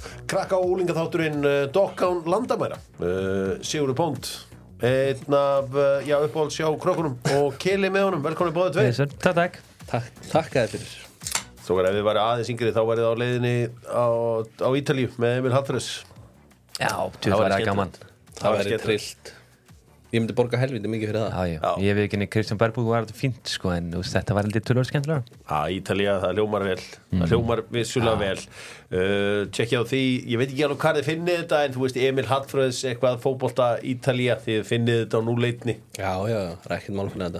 Krakka og úlingaþátturinn Dokkán landamæra Sigurður Bónd einn af uppáhalds hjá krökkunum og Kili með honum, velkomin báðir tveir. Takk þér fyrir. Svo ef þið væri aðeins yngri þá væri það á leiðinni á Ítalíu með Emil Hallfreðs. Já, það var gaman. Það væri trillt. Ég myndi borga helviti mikið fyrir það. Já. Ég veit ekki Kristján Bergbúk var þetta fínt sko, en þetta var litið tölvöld skemmtilega. Ítalía, það hljómar vel. Það hljómar vissulega vel. Tjekkja á því, ég veit ekki alveg hvað þið finnið þetta, en þú veist Emil Hallfreðs eitthvað fótbolta Ítalía, þið finnið þetta á núleitni. Já, það er ekkert mál fyrir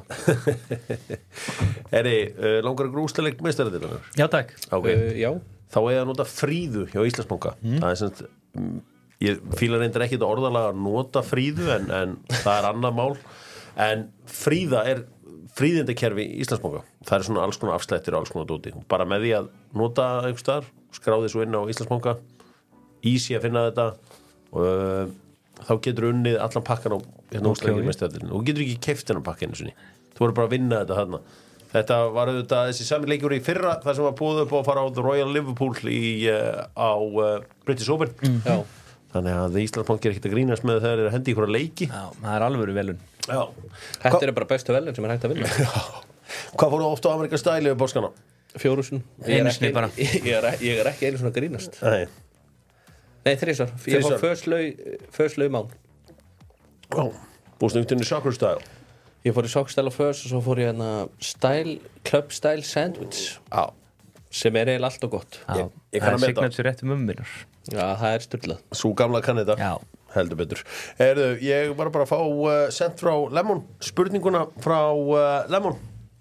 þetta. Langar að grúsleik meistaradeildarinnar? Já, takk. Já. Þá að nota Fríðu hjá Íslandsbanka. Það er sem ég fíla reyndar ekki þetta orðalega að nota Fríðu en það er annað mál en Fríða er fríðindakerfi Íslandsbanka, það er svona alls konar afslættir og alls konar dóti, bara með því að nota einhvers staðar, skráði svo inn á Íslandsbanka easy að finna þetta og þá getur unnið allan pakkan á úrslæðinu og getur ekki keypt þennan pakkan þú voru bara að vinna þetta þarna. Þetta var auðvitað þessi sami leikur í fyrra þar sem var búið upp á að fara á The Royal Liverpool á British Open Já. Þannig að Íslandsbanki ekkert að grínast með þegar þeir hendi ykkur að leiki. Já, það er alvöru velun. Já. Þetta er bara bestu velun sem hægt að vinna. Já. Hvað fóru ofta á Amerikan stæli við Bóskana? 4.000. Einu sinni bara. Ég er ekki einu svona að grínast. Nei, 3 svar. Ég fór first lau mán. Já. Búst út inn í soccer style. Ég fór í soccer style first og svo fór ég club style sandwich. Já. Sem eiginlega allt og gott. Já. Það er signature rétt mömmunar. Já, það er sturlað. Sú gamla kann þetta. Já. Heldur betur. Ég var bara að fá sent frá Lemon, spurninguna frá Lemon.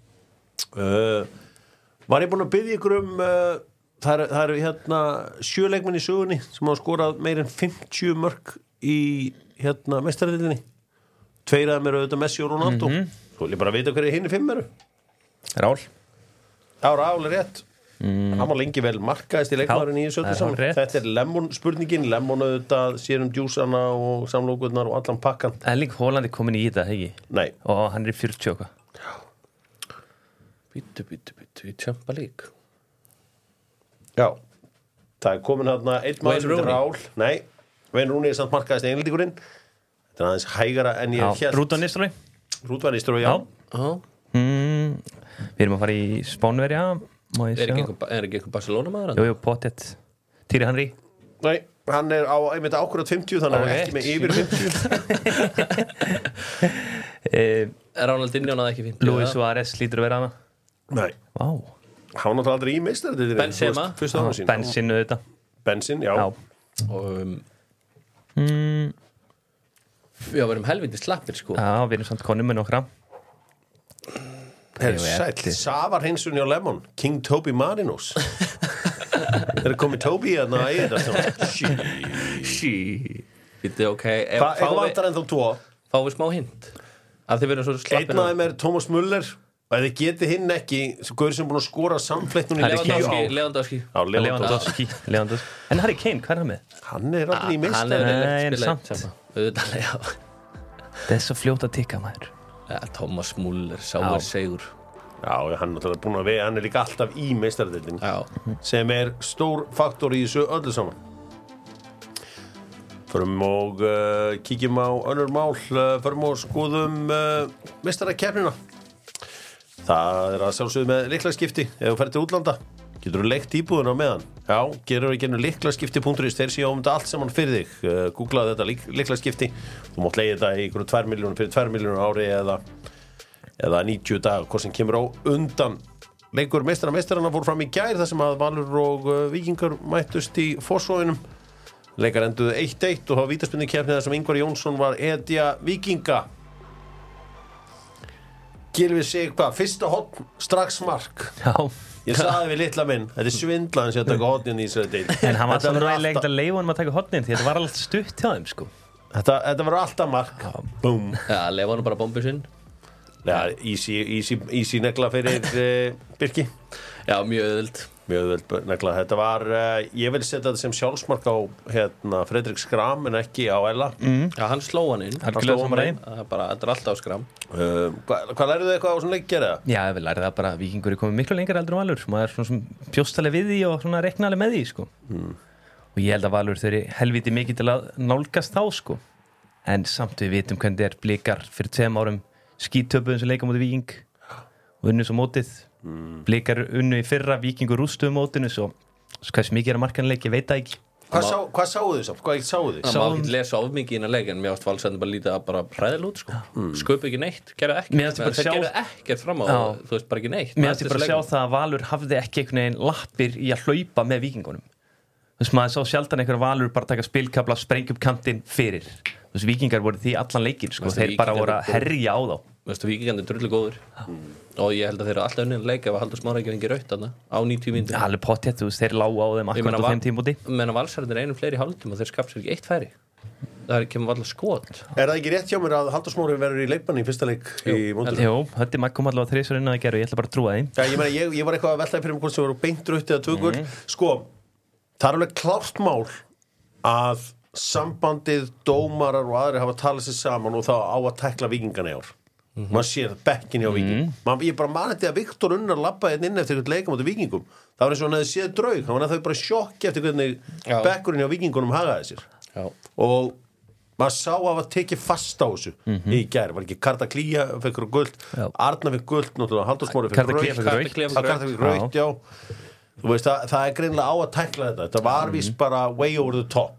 Var ég búinn að biðja ykkur það eru 7 leikmenn í sögunni sem hafa skorað meir en 50 mörk í meistaradeildinni. 2 af þeim eru auðvitað Messi og Ronaldo. Svo vil ég bara vita hverju hinir 5 eru. Rál. Já, Rál er rétt. Hann var lengi vel markaðist í leikmaðurinn í þessu öllu saman. Þetta er Lemon spurningin. Lemon auðvitað sér djúsana og samlokurnar og allan pakkan. Erling Haaland komin í þetta, ekki? Nei. Og hann í 40 okkar. Bítu í Champions League. Já. Það er komin hérna einn maður sem Rál. Nei, Wayne Rooney er samt markaðist englendingurinn. Þetta er aðeins hægara en ég hélt. Ruud van Nistelrooy. Ruud van Nistelrooy, já. Við erum að fara í Spánverja. Er ekki eitthvað Barcelona maður? Jú, pottet. Thierry Henry. Nei, hann er einmitt ákvörðat 50 þannig að ekki með yfir 50. Ronaldinho náði ekki 50. Luis Suárez lítur að vera hana. Nei. Vá. Hann náttúrulega aldrei í meistaradeildinni. Benzema. Benzin auðvitað. Benzin, já. Og við erum helviti slappir sko. Já, við erum samt konum með nokkra. Sæll, Savar Hinsson hjá Lemon King Toby Marinos. Er komið Toby hérna í þetta? Þetta ok. Hvað vantar en þá 2? Fáum við smá hint af því við erum svo slappir. Einn af þeim er Thomas Müller og ef þið getið hinn ekki gaur sem búin að skora samfléttun í Lewandowski. En Harry Kane, hvað er hann með? Hann er allir í meistari. Það er svo fljótt að tikka maður. Ja, Thomas Müller, sáir segur. Já, hann er búin að hann er líka alltaf í meistaradeildinni sem er stór faktor í þessu öllu saman. Förum og kíkjum á önnur mál, förum og skoðum meistarakeppnina. Það er að sjálfsögðu með lyklaskipti ef þú ferð til útlanda. Geturðu leikt íbúðuna á meðan? Já, gerur ekki lyklaskipti.is, þeir séu þetta allt saman fyrir þig. Googlaðu þetta lyklaskipti. Þú mátt leigja þetta í 2 milljónir fyrir 2 milljónir ári eða 90 daga, hvað sem kemur á undan. Leikur meistarana fór fram í gær þar sem að Valur og Víkingar mættust í Fossvoginum. Leikar enduðu 1-1 og það var vítaspyrnukeppni þar sem Ingvar Jónsson var etja Víkinga. Gylfi sig fyrsta horn, strax mark. Já. Ég sagði við litla minn, þetta er svindlan sem að taka hornin í þessari deild. En hann var svo ræðilega ekkert að leifa honum að taka hornin því þetta var alltaf stutt hjá þeim sko. Þetta var alltaf mark. Búm. Já, leifa hann bara bombu sinn. Já, easy negla fyrir Birki. Já, mjög auðvelt. Mjög auðvelt negla. Þetta var, ég vil setja þetta sem sjálfsmark á Fredrik Skram en ekki á Ella. Já, hann sló hann inn. Hann sló hann inn. Þetta er alltaf Skram. Hvað lærðu þið eitthvað á svona leik gera? Já, við lærðu það bara að Víkingur er komið miklu lengur eldur um Valur. Maður er svona bjóstalega við því og svona reknalega með því sko. og ég held að Valur þurfi helviti mikið til að nálgast þá sko en samt við vitum hvernig það Blikar fyrir 2 árum skítöpuðum sem leika móti Víking og unnu svo mótið Blikar unnu í fyrra, Víkingur rústuðu mótinu svo hversu mikið að markanleik, ég veit það ekki Hvað sáu þið samt? Hvað sáu þið? Það má ekki lesa of mikið inn að leik en mér ást Valsarnir bara lítið að bara hræðilega út sko. Sköpu ekki neitt, gerðu ekkert fram á þú veist bara ekki neitt Mér ást ég bara að sjá það að Valur hafði ekki einhvern veginn lappir í að hlaupa með Víkingunum Þú veist maður sá sjaldan einhver Valur bara taka spilkabla, sprengja upp kantinn fyrir Þú veist Víkingar voru því allan leikinn sko. Þeir bara voru að herja á þá Víkingarnir drullu góður og ég held að þeir eru alltaf unnið leika ef að Halldór Smári ekki fengi rautt þarna á 90 mínútur Alveg pottþétt, þú veist, þeir lágu á þeim akkurat á 5 tímúti menn að Valsararnir einum fleiri hálftíma og þeir skapa sér ekki 1 færi það kemur varla skot það ekki rétt hjá mér að Halldór Smári verður í leikbanni í fyrsta leik í mótinu? Jú, Höddi Magg kom allavega 3 inn að gera og ég ætla bara að trúa því ég var eitthvað að veltaði fyrir mig hvort sem voru beint rautt eða 2 gul sko, það er alveg klárt mál að sambandið, dómarar og aðrir hafa talað sér saman og þá á að tækla Víkingana í ár maður sér bekkin hjá Víking ég bara man þetta að Viktor Unnar labbaði inn eftir einhvern leika móti Víkingum það var eins og hann hefði séð draug hann var þau bara sjokki eftir hvernig bekkurinn hjá Víkingunum hagaði sér og maður sá að hafa tekið fast á þessu í gær, var ekki Karta Klía fekk gult, Arnar fekk gult náttúrulega Halldór Smári fekk rautt þú veist það er greinilega á að tækla þetta var víst bara way over the top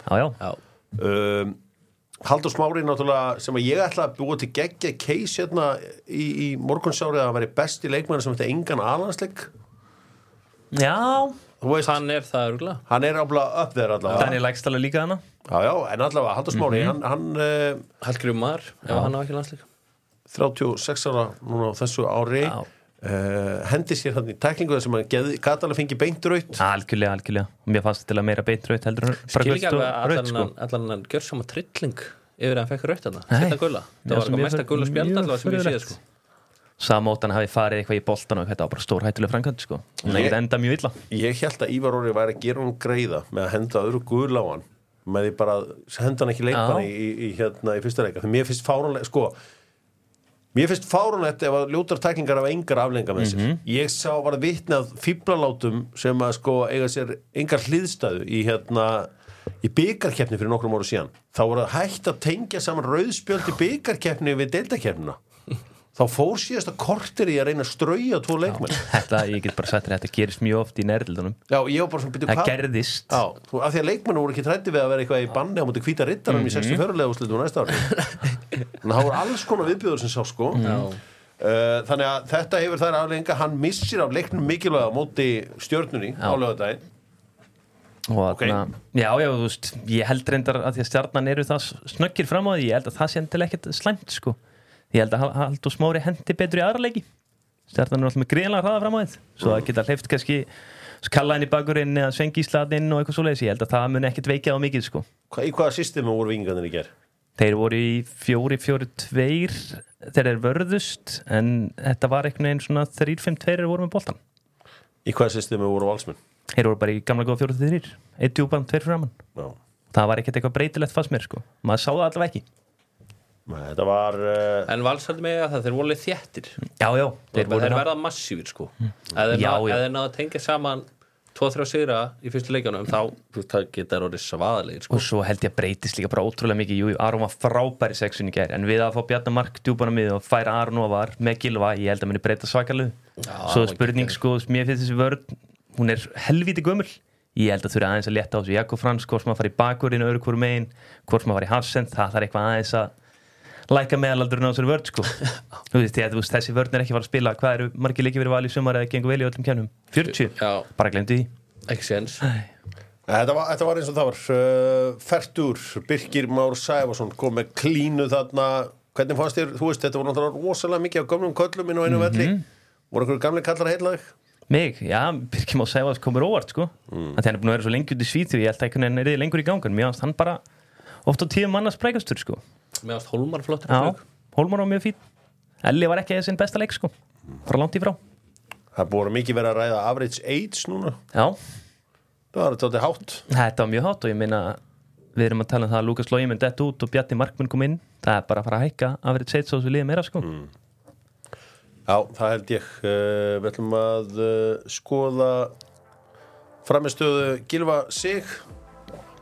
Halldór Smári náttúrulega sem að ég ætla að búa til geggja case hérna í morgunsárið að hann væri besti leikmann sem þetta engan alhansleik Já veist, hann er það örgulega hann er ábúinlega upp þeir allavega Daniel Lækstall líka hana já, en allavega Halldór Smári hann Hallgrímur Mar, ef hann á ekki landsleik 36 ára núna á þessu ári hendi sér hann í tæklingu sem hann gat alveg fengi beint raut algjörlega mér fannst til að meira beint raut heldur skil ekki alveg allan hann gjör sama trilling yfir að hann fekk raut þarna þetta gula, það var mesta gula spjald allavega sem ég séð sko Samótan hafi farið eitthvað í boltan og þetta var bara stór hættuleg framkvæmd sko og það enda mjög illa ég held að Ívar Orri væri að gera hann greiða með að henda öðru gul á hann með því bara henda hann ekki leikmann í fyrsta leika því mér finnst fáránlegt ef að ljótar tæklingar af engar afleiðingar með sér. Ég var vitni að fíblalátum sem að eiga sér engar hliðstæðu í bikarkeppni fyrir nokkrum árum síðan. Þá voru hægt að tengja saman rauðspjöld í bikarkeppni við deildakeppnina. Þá fór síðasta korter í að reyna að strauja 2 leikmenn. Ég get bara sagt þetta gerist mjög oft í nærildunum. Já, ég var bara svona byrju hvað. Það gerðist. Já, af því að leikmenn voru ekki hræddir við að vera eitthvað í banni á móti hvíta rittaranum í 64. úrslitum næsta ári. Þannig að það voru alls konar viðbjóður sem sá sko. Þannig að þetta hefur þær afleiðingar, hann missir af leiknum mikilvæga á móti Stjörnunni á laugardaginn. Og já, þú veist, ég held reyndar að því að Stjarnan eru það snöggir fram á því, ég held að það sé endilega ekkert slæmt sko. Ég held að Halldór Smári hendi betur í aðra leiki Stjarnan alltaf með gríðanlega hraða fram á þið svo það geta hleyft kannski skalla inn í bakurinn eða svengi í slatinn og eitthvað svoleiðis ég held að það muni ekkert veikja á mikið sko. Í hvaða systemi voru Víkingarnir í gær? Þeir voru í 4-4-2 þeir vörðust en þetta var einhvern veginn svona 3-5-2 voru með boltan Í hvaða systemi voru Valsmenn? Þeir voru bara í gamla góða 4-3 1 djúpan, 2 framan það var ekkert eitthvað breytilegt fannst mér sko. Maður sá það allavega ekki Nei, þetta var En Valsararnir með það, þeir voru þéttir Já, þeir verða massífir sko Ef þeir náðu að tengja saman 2-3 sigra í fyrstu leikunum þá geta orðið svaðalegir sko. Og svo held ég að breytist líka bara ótrúlega mikið Aron var frábær í 6 í gær en við að fá Bjarnar Mark djúpan á miðju og færa Aron var með Gylfa, ég held að muni breyta svakalega Svo spurning sko, mér finnst þessi vörn hún er helvíti gömul Ég held að þurfa aðeins að létta á þessu Jakob Frans hvort maður fari í bakurinn öðru hvoru megin hvort maður fari í Hafsend, það þarf eitthvað aðeins að læka meðalaldurinn á þessari vörn sko. Þú veist, þessi vörn er ekki að fara að spila hvað eru margir leikir verið valið í sumar eða gengur vel í öllum kennum 40, bara glemdi því ekki séns Þetta var eins og það var Fertur, Birkir Már Sævarsson kom með klínu þarna hvernig fannst þér, þú veist, þetta voru náttúrulega rosalega mikið á gömlum köllum inn á einu velli voru einhverju gamli kallar heitlaðir Mig, já, Birkir Már Sævarsson komur óvart sko Þannig hann er búin að vera svo lengi út í Svíþjóð ég held að einhvern veginn er lengur í gangan mér fannst hann bara oft á 10 manna sprækastur sko Mér fannst Hólmar flottur Já, Hólmar var mjög fín Elli var ekki sinn besta leik sko bara langt í frá Það búið mikið verið að ræða average age núna Já Það var þetta hátt Þetta var mjög hátt og ég meina við erum að tala um það að Lukas Logi mun detta út og Bjarni Mark mun kom inn það er bara að fara að hækka average age svo við liðum meira sko Já, það held ég við ætlum að skoða framistöðu Gylfa Sig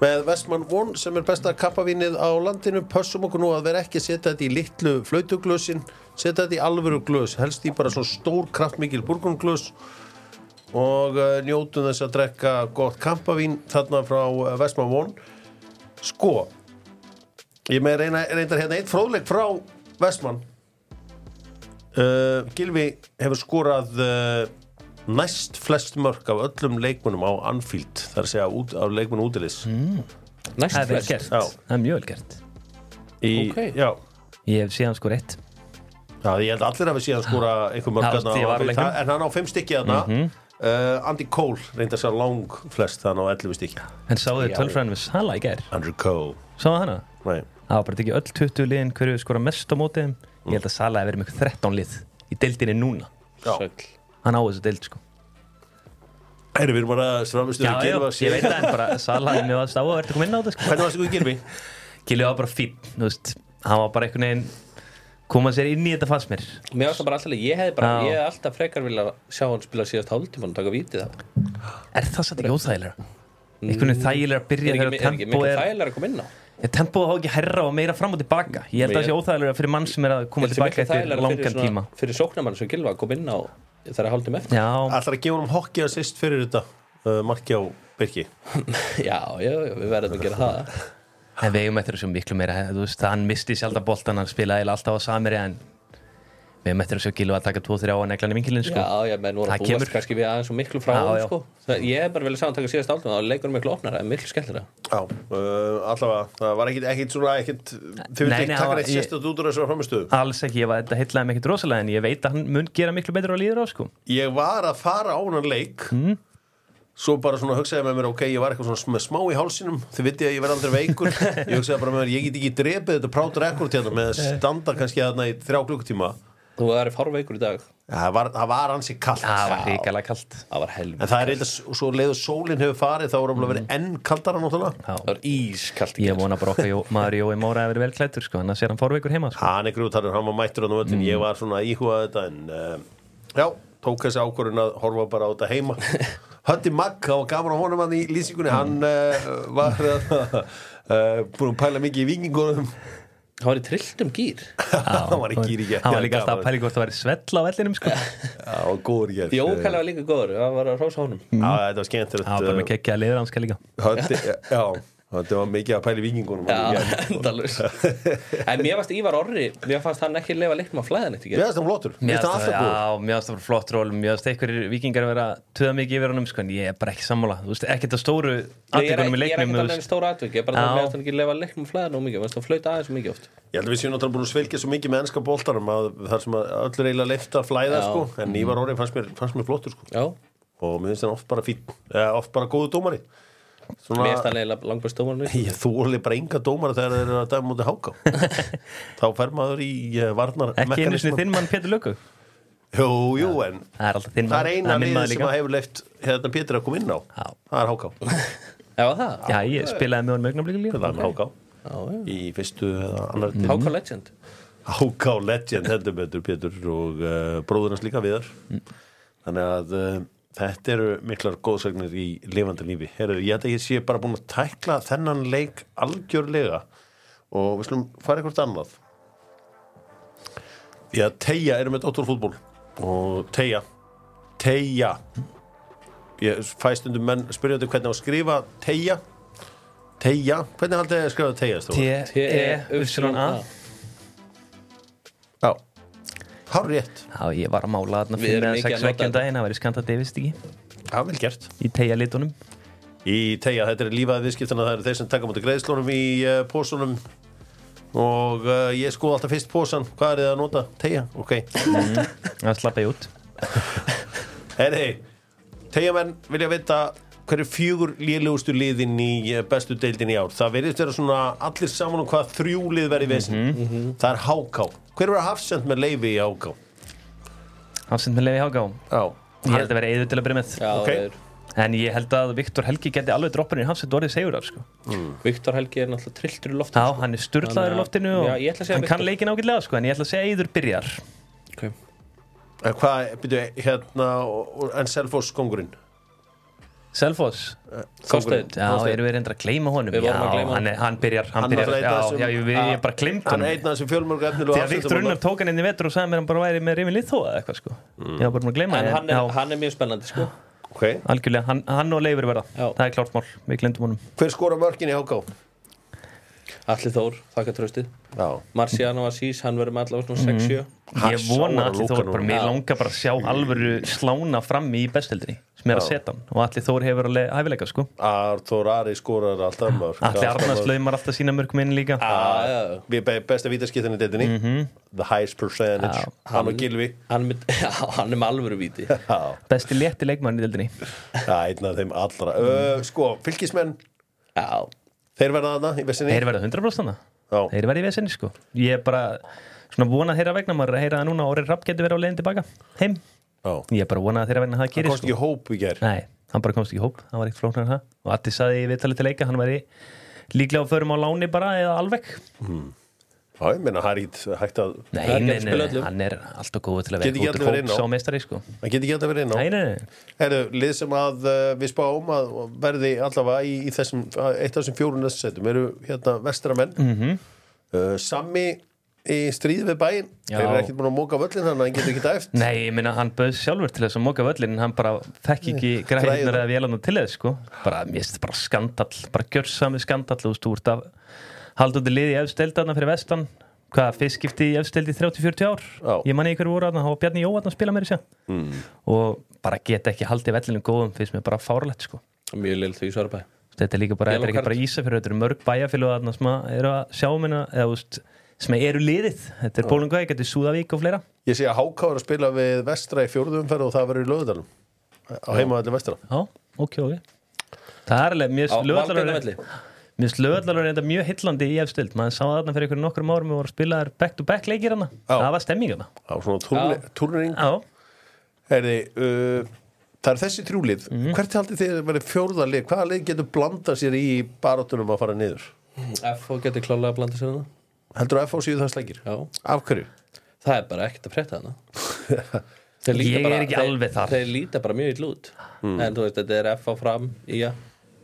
með Westman One sem besta kappavínið á landinu. Pössum okkur nú að vera ekki að setja þetta í litlu flautuglösin, setja þetta í alvöru glös, helst í bara svo stór kraftmikil búrgúnglös og njótum þess að drekka gott kampavín þarna frá Westman One. Sko, ég með reyndar hérna eitt fróðleik frá Westman. Gylfi hefur skorað næst flest mörk af öllum leikmönnum á Anfield, þar að segja af leikmönnum útilis. Næst flest? Það mjög vel gert. Okay. Já. Ég hef síðan skor 1. Já, ég held allir að við síðan skora einhver mörk en hann á 5 stykki þarna. Andy Cole reyndar sér lang flest þannig á 11 stykki. En sáðu þið tölfræðinu við Salah í gær? Andrew Cole. Sáðu hana? Nei. Það var bara ekki öll 20 liðin hverju skora mest á móti þeim. Ég held að Salah hefur verið með 13 lið í deildinni núna. Já. Hann á þessu deild sko. Við erum bara strafistur í Gylfa. Já, ég veit það en bara Salah er mjög aðstáð og verður að koma inn á þetta sko. Hvernig varstu Gylfi? Gylfi var bara fínn, þú veist. Hann var bara einhvern veginn koma sér inn í þetta fannst mér. Mér varst það bara alltaf, ég hef alltaf frekar vilja sjá hann spila síðast hálftíma og taka vítið það. Það satt ekki óþægilega? Einhvern veginn þægilega að byrja þegar tempó er ekki mikið þægilega að koma inn á. Tempóð hafa ekki herra og meira fram og tilbaka. Ég held að það sé óþægilega fyrir mann sem að koma tilbaka eftir langan tíma. Fyrir sóknarmann sem Gylfa að koma inn á þegar hálftíma eftir. Ætlar að gefa honum hockey assist fyrir þetta marki á Birki? Já, við verðum að gera það. En við eigum eftir þessu miklu meira, þú veist, hann misti sjaldan boltan, hann spilaði alltaf á Samiri en við eigum eftir þessu Gylfa að taka 2-3 á að negla hann í vinkilinn, sko. Já, menn voru að búast kannski við aðeins og miklu frá hann, sko. Ég hef bara velið sá hann taka síðast áltum, þá leikur hann miklu opnar, það er miklu skemmtilega. Já, allavega, það var ekkit svona, þið vildi ekki taka neitt sérstætt út úr þessu framistöðu? Alls ekki, þetta heillaði mig ekkit rosalega, en ég veit að hann mun gera miklu betur á líður á, sko. Ég var að fara á hann leik. Svo bara svona hugsaði með mér, ok, ég var eitthvað svona smá í hálsinum, þið vitið að ég verð aldrei veikur. Ég hugsaði bara með mér, ég get ekki drepið þetta proud record hérna með að standa kannski þarna í 3 klukkutíma. Þú var fárveikur í dag. Ja, það var ansi kalt. Það var hrikalega kalt. Það var helviti. En það er eitthvað, svo leiðu sólin hefur farið, þá voru verið enn kaldara náttúrulega. Það var ískalt í Ég vona bara okkar maður Jói Móra hefur verið vel klæddur, sko, annars hann fárveikur heima, sko. Hann grútarður, hann var mættur á völlin, ég var svona að íhuga þetta, en já, tók þessi ákvörðun að horfa bara á þetta heima. Höndi Magg, það var gaman á honum hann í lýsingunni, hann var búin að pæla mikið í Víkingunum. Hann var í trilltum gír. Hann var í gír í gær. Hann var líka alltaf að pæla hvort það væri svell á vellinum, sko. Já, góður í gær. Jókala var líka góður, það var að hrósa honum. Já, þetta var skemmtilegt. Það var bara með kekkjaða liðranska líka. Já. Þetta var mikið að pæla í Víkingunum. Já, endalaus. En mér fannst Ívar Orri, mér fannst hann ekki leifa leiknum á flæðan eftir. Mér fannst hann flottur. Mér fannst það flott ról. Mér fannst einhverjir Víkingar vera töða mikið yfir honum, sko, en ég er bara ekki sammála. Þú veist, ekkert að stóru atvikunum í leiknum. Ég er ekkert að stóru atvik, ég er bara að mér fannst hann ekki leifa leiknum á flæðan og mikið. Mér fannst hann flauta aðeins mikið oft. Ég held að við séum náttúrulega búin að svelgja svo mikið með enska boltanum að þar sem að öllur eiginlega leyft að flæða, sko, en Ívar Orri fannst mér flottur, sko. Já. Og mér finnst hann oft bara fínn, oft bara góður dómari. Mér finnst hann eiginlega langbæst dómarinn. Ég þoli bara enga dómara þegar þeir eru að dæma móti HK. Þá fer maður í varnar ekki einu sinni þinn mann Pétur Löku. Jú, en það er alltaf þinn mann. Það er eina liðið sem hefur leyft hérna Pétur að koma inn á. Það er HK. Það? Já, ég spilaði með honum augnablikið líka. Það er með HK. Í fyrstu eða annar til. HK Legend. HK Legend heldur betur Pétur og bróður hans líka Viðar. Þannig að þetta eru miklar góðsagnir í lifandi lífi. Heyrðu, ég held að ég sé bara búin að tækla þennan leik algjörlega og við slum fara eitthvað annað. Því að Teija eru með Dóttorfútból og Teija ég fæ stundum menn spyrjandi hvernig á að skrifa Teija, hvernig haldið þið að skrifa Teija? T-E-Y-A. Já, hár rétt. Já, ég var að mála þarna 5-6 vekkjum daginn, það var í Skanda Davis, ekki? Já, vel gert. Í Teija litunum. Í Teija, þetta er lífaði viðskiptana, það eru þeir sem taka mútið greiðslónum í pósunum og ég skoði alltaf fyrst pósan, hvað er þið að nota? Teija, ok. Það slappa ég út. Heyri, Teijamenn vilja vita hverju 4 lélegustu liðin í bestu deildin í ár. Það verðist vera svona allir saman hvað 3 lið verið í vesinn. Það er HK. Hver var Hafsend með leyfi í HK? Hafsend með leyfi í HK? Já. Ég held að vera Eiður til að byrja með. Já, okay. En ég held að Viktor Helgi geti alveg droppan í Hafsend orðið segurar, sko. Viktor Helgi er náttúrulega trilltur í loftinu. Já, hann er sturlaður í loftinu og hann kann leikin ágætlega, sko, en ég ætla að segja Eiður byrjar. Okay. En hvað, byrju, hérna, en Selfoss kongurinn? Selfoss Þorsteinn. Já, erum við reyndar að gleyma honum Við vorum að gleyma hann byrjar ég bara gleymd hann einn af þessum fjölmörgu efnilegu þegar Viktor Unnar tók hann inn í vetur og sagði mér hann bara væri með Rímin Lithó eða eitthvað sko ég var bara að gleyma hann mjög spennandi sko algjörlega, hann og Leifur verða það klárt mál, við glemdum honum hver skora mörkin í HK? Atli Þór, þakka tröstið Marciano Assis, hann verður með allavega 6-7 ég vona Atli Þór bara, mér langar bara að sjá alvöru slána frammi í bestildinni sem að setja hann og Atli Þór hefur alveg hæfileika sko Þór Ari skorar alltaf mörk Atli Arnars laumar alltaf sína mörkum inn líka við besta vítaskiptin í deildinni the highest percentage hann og Gylfi hann er með alvöru víti besti létti leikmann í deildinni einn af þeim allra sko, fylkismenn þeir verða þarna í vesinni þeir verða 100% þarna þeir verða í vesinni sko ég er bara svona vonað þeirra vegna maður að heyra það núna Orri Rapp getur verið á leiðin tilbaka heim ég er bara vonað þeirra vegna að það gerist hann komst ekki í hóp í gær nei, hann bara komst ekki í hóp hann var ekkert flóknar en það og Atti sagði í viðtali til leika hann væri líklega að förum á láni bara eða alveg já, ég meina það er ekki hægt að nei, hann er alltaf góð til að vera út og hóps á meistari sko hann getur ekki alltaf verið inn á nei lið sem að við spáum að verði allavega í þessum eitt af þessum 4 næstsætum eru hérna vestramenn Sammi í stríð við bæinn þeir eru ekkert búin að móka völlin þannig að hann getur ekki dæft nei, ég meina hann bauð sjálfur til þess að móka völlin en hann bara fekk ekki græðunar eða vélarnar til þess sko bara, mér finnst bara skandall bara gjörsamið skandall þú veist, þú ert að halda út í liði í efsteldarna fyrir vestan hvað, fyrst skipti í efsteldi 30-40 ár ég manni ykkur voru að það var Bjarni Jóhann að spila með þessu og bara geta ekki haldið vellinu góðum finnst mér bara fáralegt sko mjög lill því Sörbæ þetta er líka bara, þetta er ekki bara Ísafjörður þetta eru mörg bæjarfélög sem eru að sjá minna eða sem eru liðið þetta er Bólungavík, þetta er Súðavík og fleira ég sé að HK er að spila við vestra í 4. umferð og það verður í Laugardalnum á heimavelli vestra ok það er alveg, mér finnst Laugardalur er mjög heillandi í efstild maður sá þarna fyrir einhverjum nokkrum árum við vorum að spila back to back leikir hana það var stemming hana svona turnering það er þessi 3 lið hvert haldið þið að verið 4. lið hvaða lið getur blandað sér í baráttunum að fara niður FH getur klálega að blanda sér hana heldur að FH síðu það slækir af hverju? það er bara ekkert að frétta hana ég er ekki alveg þar þeir líta bara mjög illa út en þú veist þetta er FH Fram já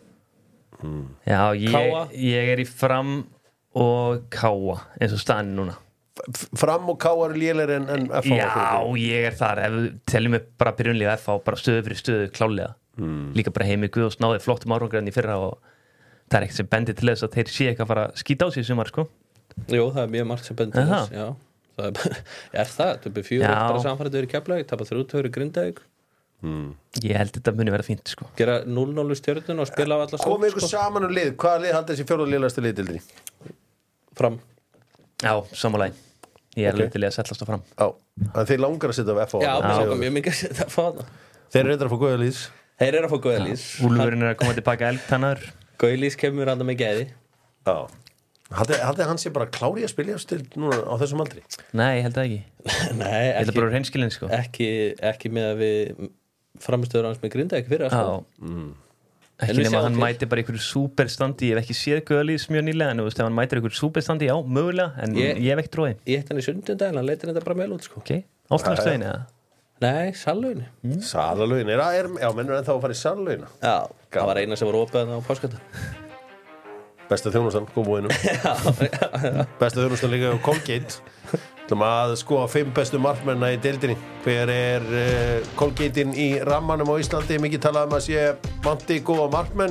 ég er í Fram og Káa eins og staðan núna Fram og Káa eru lélegri en FH já, ég er þar ef við teljum upp bara byrjunlega FH bara stöðu fyrir stöðu klálega líka bara heimi Guð og snáði flottum árangræðin í fyrra og það er ekkert sem bendir til þess að þeir sé ekki að fara að skýta á sig sumar sko jú, það er mjög margt sem bendir til þess já, það er það er 4 bara samfærið verið Keflavík tapa 3-2 Grindavík ég held þetta muni vera fínt sko gera 0-0 Stjörnun og spila á alla komið ykkur saman lið, hvaða lið haldið þessi 4. liðlegasta liðdildri? Fram já, sammálaði ég er alveg til að settlast á Fram en þeir langar að setja á FH já, mér langar mjög mikið að setja á FH þeir eru að fá góða lýs Úlfurinn er að koma tilbaka elgtannar Gaulís kemur anda með gæði haldið hann sé bara klári að spila núna á þessum aldri? Nei, ég held það ekki nei, ég held bara hreinskilin sko ekki með að við framistöður hans með Grindavík fyrir ekki nema hann mæti bara einhverju superstandi ég hef ekki séð Gaulís mjög nýlega en ef hann mætir einhverju superstandi, já, mögulega en ég hef ekki tróði ég hitt hann í Sundundaginn, hann leitir þetta bara með út sko Álftarstöðin eða? Nei, Sallaugin Sallaugin, já, mennur ennþá að fara í Sallaugin já, það var eina sem var opið á páskata besta þjónustan, góðbúinum besta þjónustan líka á Colgate ætlum að skoða 5 bestu markmennina í deildinni hver er Colgateinn í rammanum á Íslandi mikið talað að sé vanti góða markmenn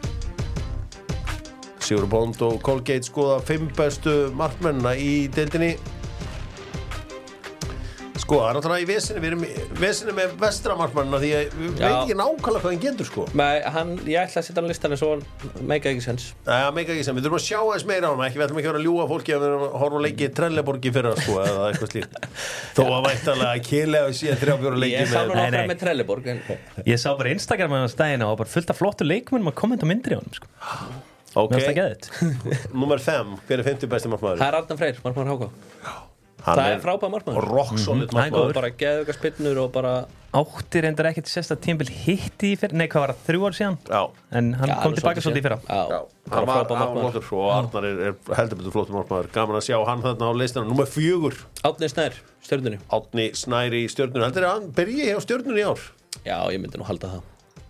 Sigur Bond og Colgate skoða 5 bestu markmennina í deildinni sko, það er náttúrulega í vesinni við erum í vesinni með vestramarkmannina því að við veit ekki nákvæmlega hvað hann getur sko nei, ég ætla að setja hann á listan en svo meika ekki sens við þurfum að sjá aðeins meira á hann við ætlum ekki að vera að ljúga fólki að við erum að horfa að leiki Trelleborgi fyrra sko eða eitthvað slíkt þó að væntanlega kýrlega sé 3-4 leiki ég sá nú nokkra með Trelleborg ég sá bara Instagram með hann stæðina og bara fullt af flottu leikmennum að kommenta myndir í honum sko Númer 5, hver er 50 besti markmaður? Það er Arnar Freyr, markmaður HK Það er frábær markmaður rock solid markmaður bara geðuga spinnur og bara átti reyndar ekkert sérsta tímabil hitti í fyrra, nei hvað var það 3 ár síðan en hann kom tilbaka svolítið í fyrra hann var flottur og Arnar er heldur betur flottur markmaður gaman að sjá hann þarna á listana Númer 4 Árni Snær, Stjörnunni Árni Snær í Stjörnunni heldur hann byrji hjá Stjörnunni í ár já ég myndi nú halda það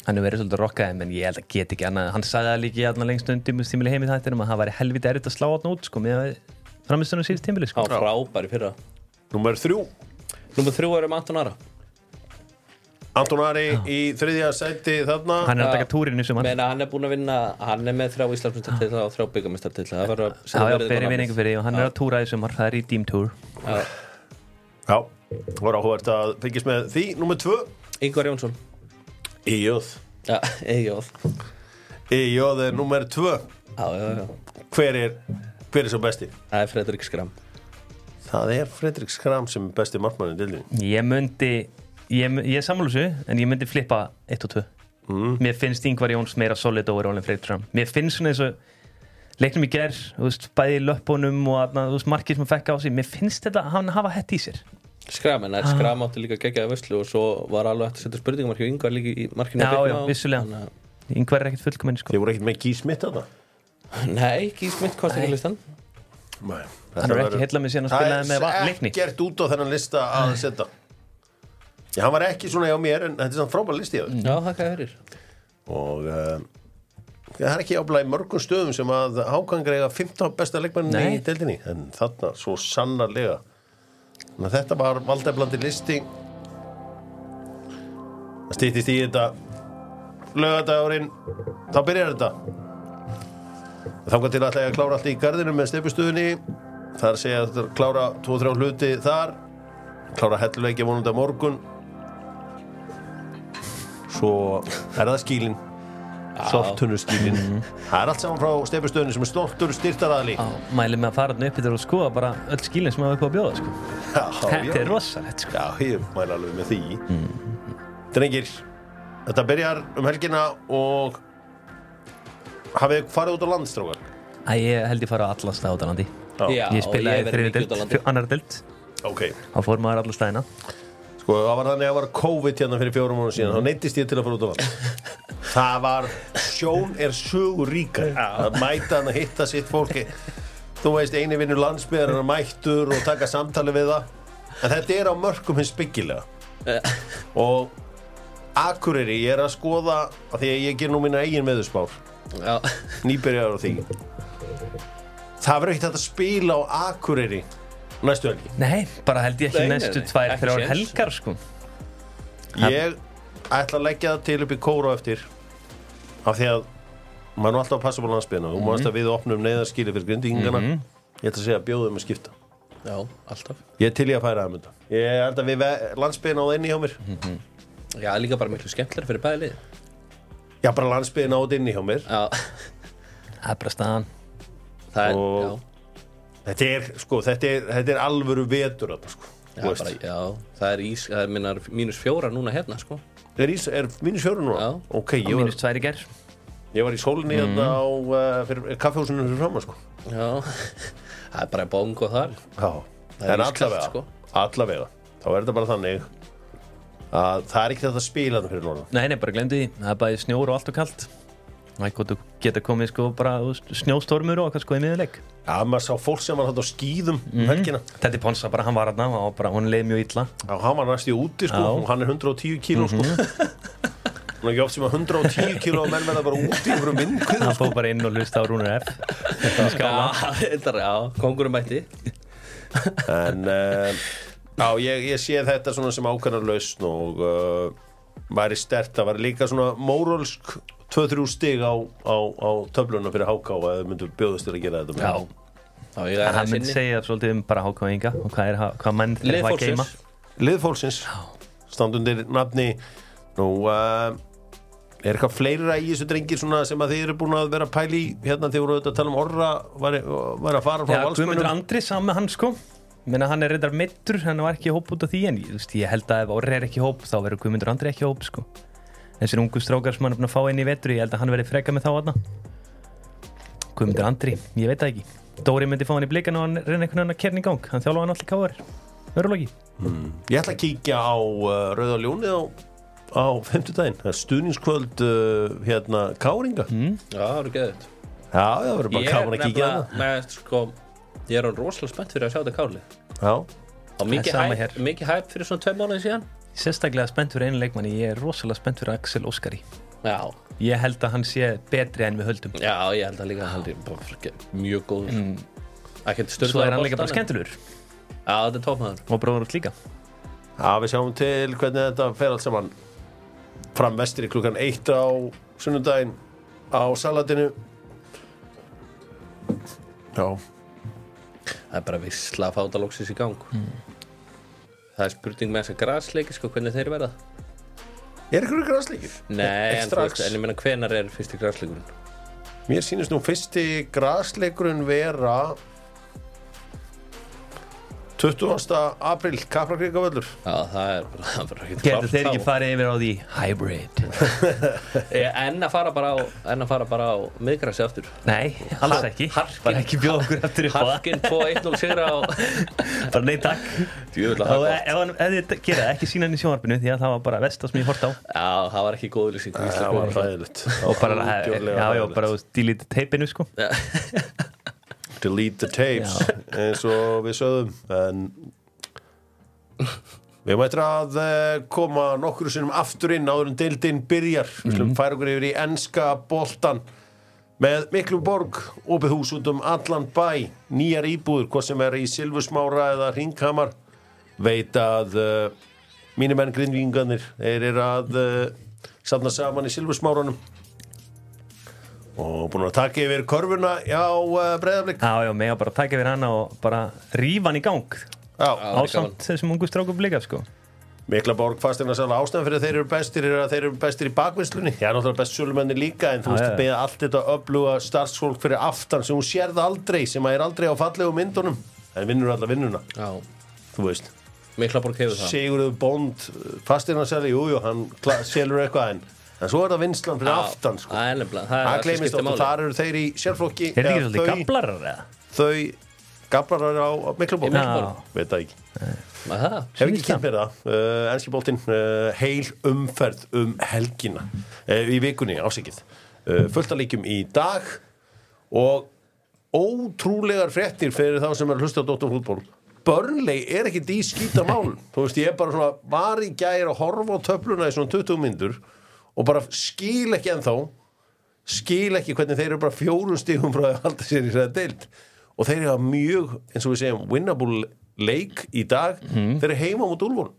Hann verið svolítið rokkaði, en ég held að geta ekki annað. Hann sagði það líka í lengst tímili heim í þættinum að það væri helviti erfitt að slá þarna út sko, með framistunum síðust tímili sko. Hann frábær í fyrra. Númer 3 er Anton Ara. Anton Ari í 3. sæti þarna. Hann að taka túrinn í sumar. Meina, hann búinn að vinna, hann með 3 Íslandsmeistaratitil og 3 bikarmeistaratitil. Það var fyrir vinningu fyrir og hann að túra í sumar, það í Team Tour. Já, var áhugavert að fylgjast með því. Númer 2 Ingvar Jónsson. Íjóð. Já, Íjóð. Íjóð er númer 2. Já. Hver er svo besti? Það er Fredrik Skram. Það er Fredrik Skram sem er besti markmaðurinn í deildinni. Ég sammála þessu, en ég myndi flippa 1 og 2. Mér finnst Ingvar Jóns meira solid overall en Fredrik Skram. Mér finnst svona eins og leiknum í ger, bæði í löppunum og markið sem hann fekk á sig. Mér finnst þetta að hann hafa hett í sér. Skram átti líka geggjaða veislu og svo var alveg hægt að setja spurningamarki og Ingvar líka í markinu. Já, vissulega. Ingvar er ekkert fullkominn sko. Þið voru ekkert með Guy Smith þarna? Nei, Guy Smith kosti ekki listan. Nei. Hann er ekki heillað með síðan að spilaði með leikni. Það er ekkert út á þennan lista að setja. Já, hann var ekki svona hjá mér, en þetta er svona frábær listi. Já, það hvað fyrir. Og það er ekki áblæði mörgum stöðum sem að Hákon greiða 15 besta leikmennin í deildinni, en þarna svo sannarlega. Þannig að þetta var valdeflandi listi. Það styttist í þetta laugardagurinn, þá byrjar þetta. Þangað til ætla ég að klára allt í garðinu með steypustöðunni. Það er að segja að klára 2-3 hluti þar, klára helluleiki vonandi á morgun. Svo er það skílin, sortunuskílin. Það er allt saman frá steypustöðunni sem er stoltur styrktaraðli. Mæli með að fara upp í þér og skoða bara öll skílin sem hafa upp á að bjóða sko. Þetta er rosalegt sko. Já, ég mæli alveg með því. Drengir, þetta byrjar helgina og hafið þið farið út á landstrókar? Ég held ég fara á alla stað út á landi. Já, ég spilaði þriðju deild, annar deild. Ok. Þá fór maður alla staðina. Sko, það var þannig að það var COVID hérna fyrir 4 mánuðum síðan, þá neyddist ég til að fara út á land. Það var, sjón er sögur ríkar. Að mæta hann að hitta sitt fólki. Þú veist, eini vinnur landsbyggðar er mættur og taka samtali við það. En þetta er á mörkum hins byggilega. Og Akureyri, ég er að skoða, af því að ég ger nú mína eigin meðurspár. Nýbyrjar á því. Það verður ekkert að spila á Akureyri næstu helgi. Nei, bara held ég ekki næstu 2-3 helgar sko. Ég ætla að leggja það til upp í kóru eftir, af því að maður nú alltaf að passa på landsbyggðina. Þú mást að við opnum neyðarskýli fyrir grindvíkingana. Ég ætla að segja að bjóðum að skipta. Já, alltaf. Ég er til í að færa það. Ég held að við landsbyggðina á það inni hjá mér. Já, líka bara miklu skemmtilega fyrir bæði lið. Já, bara landsbyggðina á það inni hjá mér. Já. Það er bara staðan. Þetta er alvöru vetur þarna, sko. Það er -4 núna hérna, sko. Er -4 núna? Já. Ok, -2 í ger. Ég var í sólinni hérna á kaffehúsinu fyrir fram, sko. Já, það er bara bóng og þar. Já, en allavega. Þá er þetta bara þannig að það er ekki þetta að spila þetta fyrir norðan. Nei, bara glemdu því. Það er bæði snjór og allt og kalt. Það geta komið sko bara snjóstormur og eitthvað sko í miðurleik. Já, maður sá fólk sem var þarna á skíðum helgina. Þetta er Ponsa bara, hann var þarna og bara hún leið mjög illa. Já, hann var næst í úti sko og hann er 110 kíló sko. Hún er ekki oft sem að 110 kíló menn verða bara úti yfir vindkviðu. Hann fór bara inn og hlusta á Rúnar F. Já, kongurum mætti. En ég sé þetta svona sem ákveðnar lausn og væri sterkt. Það var líka svona mórölsk 2-3 stig á töfluna fyrir HK og að þau myndu bjóðast til að gera þetta. Já. Það myndi segja svolítið bara HK-inga og hvað menn þeir að geima. Liðfólksins. Standundir nafni. Nú, er eitthvað fleira í þessu drengir svona sem að þið eru búin að vera pæli hérna þegar voru að tala Orra var að fara frá Valsmönnum? Guðmundur Andri saman með hann sko. Menna hann er reyndar meiddur, hann var ekki í hóp út af því en ég held að ef Orri er ekki í hóp þá verður Guðmundur Andri ekki í hóp sko. Þessir ungu strákar sem hann er búin að fá inn í vetur, ég held að hann verði freka með þá aðna. Guðmundur Andri, ég veit það ekki. Dóri myndi fá hann í blikan og hann reyna einhvern veginn að kerna í gang. Hann þjálfa hann alltaf káar. Örulogi. Ég ætla að kíkja á Rauða Ljónið á 50-daginn. Það er stuðningskvöld hérna Káringa. Já, það eru geðið. Já, það verður bara káman að kíkja það. Ég er rosalega spennt fyrir að sjá þetta kárlið. Já. Og mikið hæp fyrir svona 2 mánuði síðan. Sérstaklega spennt fyrir einu leikmanni, ég er rosalega spennt fyrir Axel Óskari. Já. Ég held að hann sé betri en við höldum. Já, ég held að líka hann mjög góður. Svo hann líka bara skemmtilegur. Já, þetta toppmaður. Og bróður líka. Já, við sjáum til hvernig þetta fer allt saman fram vestri klukkan 1 á sunnudaginn á Salatinu. Já. Það bara vissla að fá þetta loksins í gang. Það spurning með þessa grasleiki, sko, hvernig þeir verða. Ykkur grasleikir? Nei, en ég meina, hvenær fyrsti grasleikurinn? Mér sýnist nú fyrsti grasleikurinn vera 20. apríl, Kaplakrikavöllur. Já, það bara ekki Getur þeir ekki farið yfir á því hybrid? En að fara bara á miðgrassi aftur. Nei, alls ekki. Bara ekki bjóða okkur aftur upp á það. Harkin 2-1 sigra á... Bara nei takk. Ef þið gera ekki sína hann í sjónvarpinu því að það var bara vest sem ég hort á. Já, það var ekki góð lýsing. Það var hræðilegt. Og bara delete teipinu, sko. Delete the tapes eins og við sögðum en við höfum eftir að koma nokkru sinnum aftur inn áður en deildin byrjar við slum færa okkur yfir í enska boltan með Mikluborg opið hús út allan bæ nýjar íbúður, hvað sem í Silfursmára eða Hringhamar veit að mínir menn Grindvíkingarnir þeir að safna saman í Silfursmáranum og búin að taka yfir körfuna á Breiðablik. Já, mig að bara taka yfir hana og bara rífa hann í gang. Já. Ásamt þessum ungu strákum blika, sko. Miklaborg fasteignasala ástæðan fyrir að þeir eru bestir í bakvinnslunni. Já, náttúrulega best sölumenni líka, en þú veist að beða allt þetta öfluga starfsfólk fyrir aftan sem hún sérð aldrei, sem aldrei á fallegu myndunum. En vinnur alla vinnuna. Já. Þú veist. Miklaborg hefur það. Sigurður Bond, fasteignasali, jú, hann selur eitthvað en svo það vinslan fyrir aftan sko. Það gleymist oft og þar eru þeir í sérflokki Er það ekki svolítið gablarar eða? Þau gablarar á Mikluborg veit það ekki Hef ekki kynnt mér það Enski boltinn heil umferð helgina í vikunni ásíkið fullt að leikjum í dag og ótrúlegar fréttir fyrir þá sem hlusta á Dóttar fútból Burnley ekkert í skítamálum þú veist ég bara svona var í gær að horfa á töfluna í svona 20 mínútur og bara skil ekki hvernig þeir eru bara 4 stigum frá að halda sér í þessa deild og þeir eru mjög, eins og við segjum winnable leik í dag þeir eru heima mot Úlfur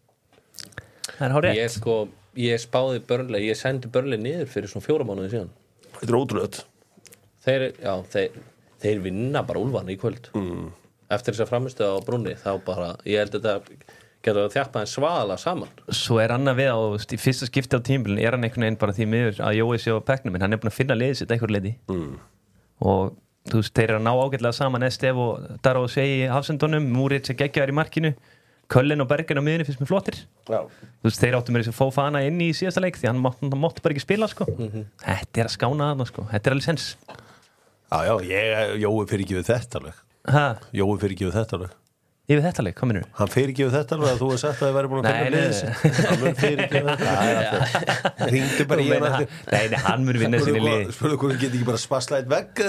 Það er hárrétt Ég spáði Burnley, ég sendi Burnley niður fyrir svona 4 mánuði síðan Þetta er ótrúlegt Þeir vinna bara Úlfarna í kvöld Eftir þess að framistu á brúnni þá bara, ég held að þetta getur að þjappa en svala saman Svo annað við á í fyrsta skipti á tímabilinu hann einhvern veginn bara því miður að Jói sé á bekknum en hann búin að finna liðið sitt einhver leiti og þú veist, þeir að ná ágætlega saman Estef og Daró segi í hafsendunum Múrits geggjaður í markinu Köllen og Bergen á miðunni finnst mér flottir þú veist, þeir áttu mér þess að Fofana inn í síðasta leik því hann mátti bara ekki spila sko Þetta að skána þarna sko, þetta alveg sens Jói fyrir ekki við þetta alveg Jói fyrir ekki við þetta alveg Yfir þetta leik, hvað minnur? Hann fyrir ekki við þetta alveg að þú hefði sagt að það væri búin að finna með þessi Hann mun fyrir ekki við þetta Ringdu bara í hann Nei, hann mun vinna sinni lið Spurðu hvernig geti ekki bara spaslætt vegg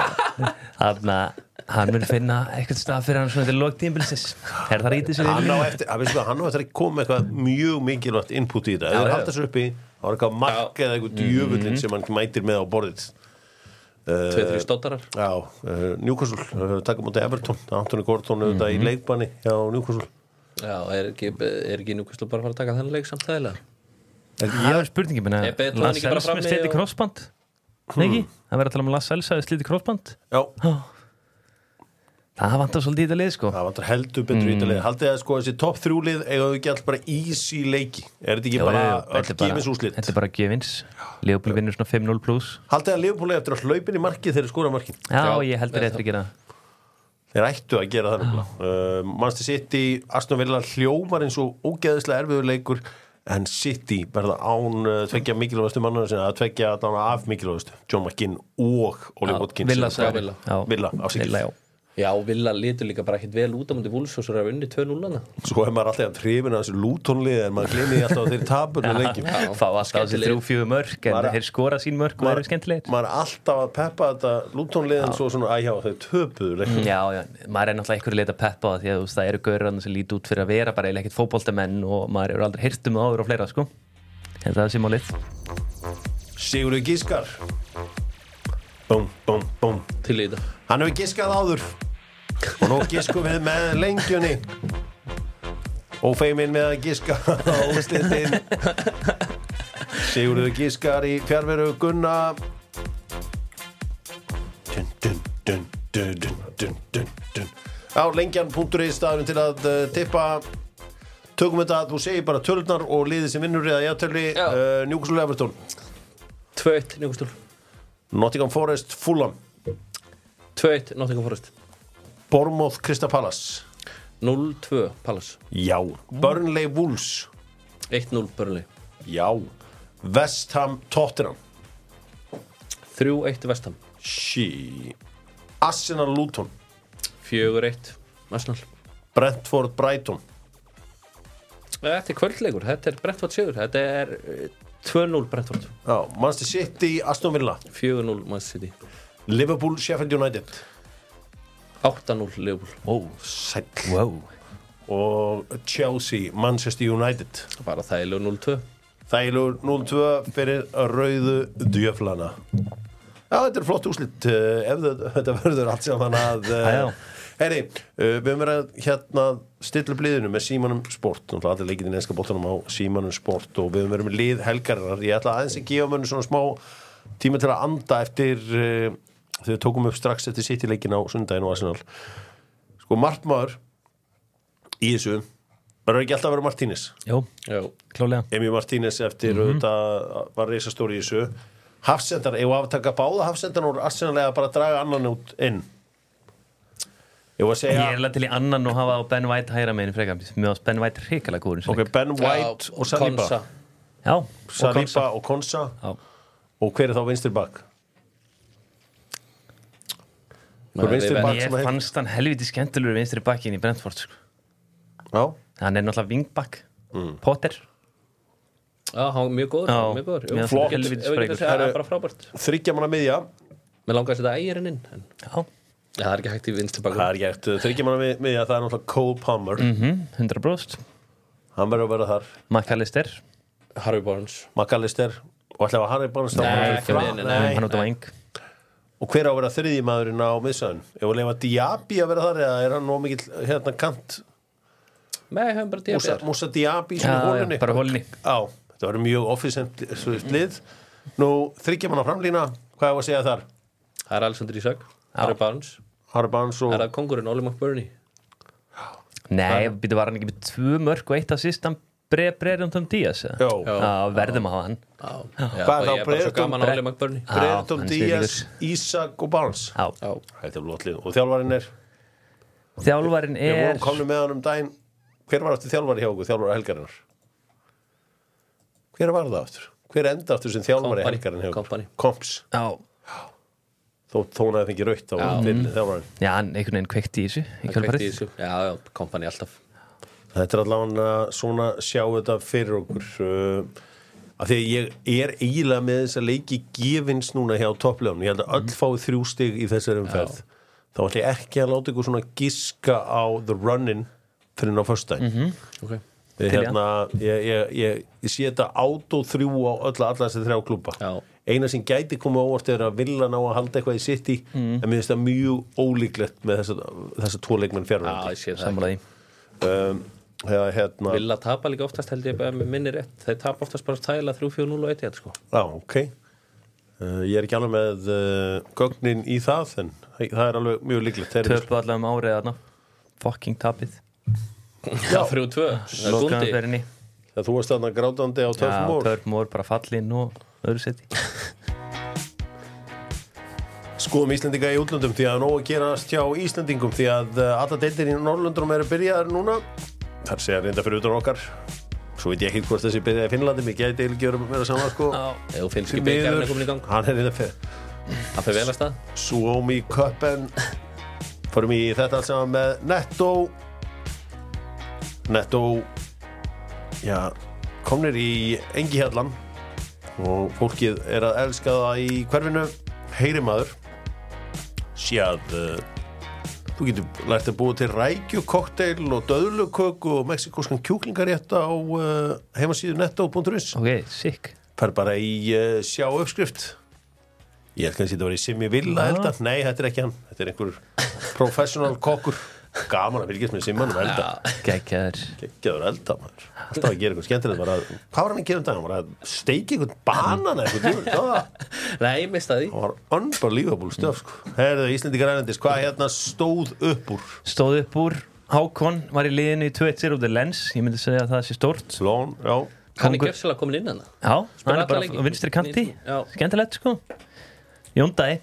Hann mun finna eitthvað stað fyrir hann svona til lóktímbilsis það rítið sér Hann á eftir að koma eitthvað mjög mikilvægt input í þetta Ef þeir halda sér uppi, þá eitthvað mark eða eitthvað djöfullin sem hann mætir með á borðið 2-3 stóttarar Newcastle taka mútið Everton Anthony Gordon í leikbanni hjá Newcastle Já, er ekki Newcastle bara að fara að taka þennan leik samtæðilega? Það er spurningi Lascelles með sliti krossband Nei, það verður að tala Lascelles að sliti krossband Já Það vantar svolítið í þetta lið sko Það vantar heldur betur í þetta lið Haldið að sko þessi topp 3 lið eiga ekki alltaf bara easy leiki Er þetta ekki bara öll gefins úrslit? Þetta er bara gefins Liverpool vinnur svona 5-0 plus Haldið að Liverpool eftir að hlaupin í markið þeir skora markin Já, ég heldur eftir að gera Þeir ættu að gera það Manchester City, Aston Villa hljómar eins og ógeðislega erfiður leikur en City verða án tveggja mikilvægastu mannana sinna að tveggja af mikilvægastu John McGinn og Oli Watkins Villa á City Já, Villa litur líka bara ekkert vel út á mútið Wolves og svo er það unni 2-0 Svo maður alltaf að trefina þessu Luton-lið en maður glemir alltaf að þeir tapur með leikjum Fá alltaf þessi 3-4 mörk en þeir skora sín mörk og það eru skemmtilegir Maður alltaf að peppa þetta Luton-lið en svo svona þau töpuðu leikjum Já, maður einhverju einhverju leið að peppa það því að það eru gaurarnir sem líti út fyrir að vera bara ekkert fótboltamenn og maður eru aldrei heyrt það áður og fleira sko. Sigurður giskar. Búm, búm, búm. Til í þetta. Hann hefur giskað áður. Og nú giskum við með lengjunni. Ófeimin með að giska á úrslitin. Sigurður giskar í fjarveru Gunna. Dun, dun, dun, dun, dun, dun, dun. Já, lengjan.is staðurinn til að tippa. Tökum þetta að þú segir bara tölurnar og liðið sem vinnur eða jafntefli. Newcastle Everton 2-1 Newcastle. Nottingham Forest Fulham 2-1 Nottingham Forest. Bournemouth Crystal Palace 0-2 Palace. Já. Burnley Wolves 1-0 Burnley. Já. West Ham Tottenham 3-1 West Ham. Arsenal Luton 4-1 Arsenal. Brentford Brighton. Þetta kvöldleikur, þetta Brentford sigur. Þetta 2-0 Brentford. Já, Manchester City Aston Villa 4-0 Manchester City. Liverpool Sheffield United 8-0 Liverpool. Sæll. Wow. Og Chelsea Manchester United Bara þægilegur 0-2. Þægilegur 0-2 fyrir rauðu djöflana. Já, þetta flott úrslit ef þetta verður allt saman að Heyri, við höfum verið hérna stilla upp liðinu með Símanum Sport og allir leikinn í enska boltanum á Símanum Sport og við höfum verið með lið helgarinnar. Ég ætla aðeins að gefa mönnum svona smá tíma til að anda eftir þegar við tókum upp strax eftir City-leikin á sundaginn og Arsenal. Sko, markmaður í þessu verður ekki alltaf að vera Martínez. Jó, klálega. Emi Martínez eftir þetta var reisastóri í þessu. Hafsendar, ég var að taka báða hafsendan og Arsenal eða bara draga annan út inn. Ég alveg til í annan og hafa á Ben White hægra meginn frekar. Mér varst Ben White hrikalega góður. Ok, Ben White og Saliba. Konsa. Já, Saliba og Konsa. Já. Og hver þá vinstri bak? Ég fannst hann helviti skemmtilegur vinstri bakinn í Brentford. Já. Hann náttúrulega wingback. Potter. Já, hann var mjög góður. Mjög góður. Flott. Það bara frábært. 3 manna miðja. Mér langar að setja ægirinn inn. Já. Það ekki hægt í vinstri bakur. Það ekki hægt. 3 manna miðja, það náttúrulega Cole Palmer. 100%. Hann verður að vera þar. McAllister. Harvey Barnes. McAllister. Og ætlaði að Harvey Barnes Nei, hann út á veng. Og hver á að vera þriðji maðurinn á miðsvæðin? Ef að lefa Diaby að vera þar eða hann nóg mikill kant? Nei, hann bara Diaby. Musa Diaby sem hólunni. Bara hólunni. Já, þetta var mjög offensivt lið. Nú, 3 manna framlína, hvað er að segja þar? Það Alexander Isak, Harvey Barnes og það kongurinn Oli McBurney. Nei, var hann ekki með 2 mörk og 1 assist hann Brereton Díaz? Já, verðum að hafa hann. Hvað er þá Brereton Díaz, Isak og Barnes? Já. Þetta flott lið. Og þjálfarinn er? Við vorum komnir með hann daginn. Hver var aftur þjálfari hjá okkur, þjálfari helgarinnar? Hver var það aftur? Hver enda aftur sem þjálfari helgarinnar hjá okkur? Komps. Já. Þó hún hefði fengið rautt á þjálfarinn. Já, hann einhvern veginn kveikt í þessu. Já, kompani alltaf. Þetta allavega svona sjá þetta fyrir okkur af því að ég er eiginlega með þess að leiki gefins núna hjá topplegunum. Ég held að öll fái 3 stig í þessari umferð. Þá ætla ég ekki að láta ykkur svona giska á the run-in fyrir á föstudaginn. Okay. Ég sé þetta át og 3 á alla þessi 3 klúbba. Eina sem gæti komið óvart er að vilja ná að halda eitthvað í City en mér finnst það mjög ólíklegt með þessa 2 leikmenn fjarverandi. Já, ég sé það. Vilja tapa líka oftast held ég með minni rétt. Þeir tapa oftast bara stæla 3-4-0 og 1 sko. Já, ok. Ég er ekki alveg með gögnin í það en það er alveg mjög líklegt. Töpu allavega árið þarna. Fucking tapið. Já, 3-2. Lokaðanferðinni. Þegar þú varst þarna grátandi á Turf Moor. Já, Turf Moor bara fallinn og öðru seti. Skoðum Íslendinga í útlöndum því að nóg að gerast hjá Íslendingum því að alla deildir í Norrlöndunum eru byrjaðar núna. Þar segja reynda fyrir utan okkar. Svo veit ég ekki hvort þessi byrjaði í Finnlandi. Mér gæti eiginlega að vera saman sko. Já, finnski byggarinn er komin í gang. Hann er reynda fyrir. Það fyrir vel að stað. Suomi Cupen. Fórum í þetta allt saman með Netto. Já, komnir í Engihjallan og fólkið er að elska það í hverfinu. Heyrimaður sé að þú getur lært að búa til rækjukokteil og döðluköku og mexikóskan kjúklingarétt á heimasíðu netto.is. Ok, sick. fær bara í sjá uppskrift. Ég held kannski þetta var í Simmi Villa elda. Nei, þetta ekki hann. Þetta einhver professional kokkur. Gaman að fylgjast með Simmanum elda. Geggjaður elda, maður. Alltaf að gera eitthvað skemmtilegt. Hvað var hann að gera dag? Hann var að steikja eitthvað banana eitthvað. Nei, ég mista því. Það var unbelievable stuff, sko. Herðu, Íslendingar erlendis, hvað hérna stóð upp úr? Stóð upp úr. Hákon var í liðinu í 2-1 út af Lens. Ég myndi segja að það sé stórt. Lón, já. Hann gjörsilega komin inn hana. Já, hann bara á vinstri kanti. Skemmtilegt, sko. Jón Daði,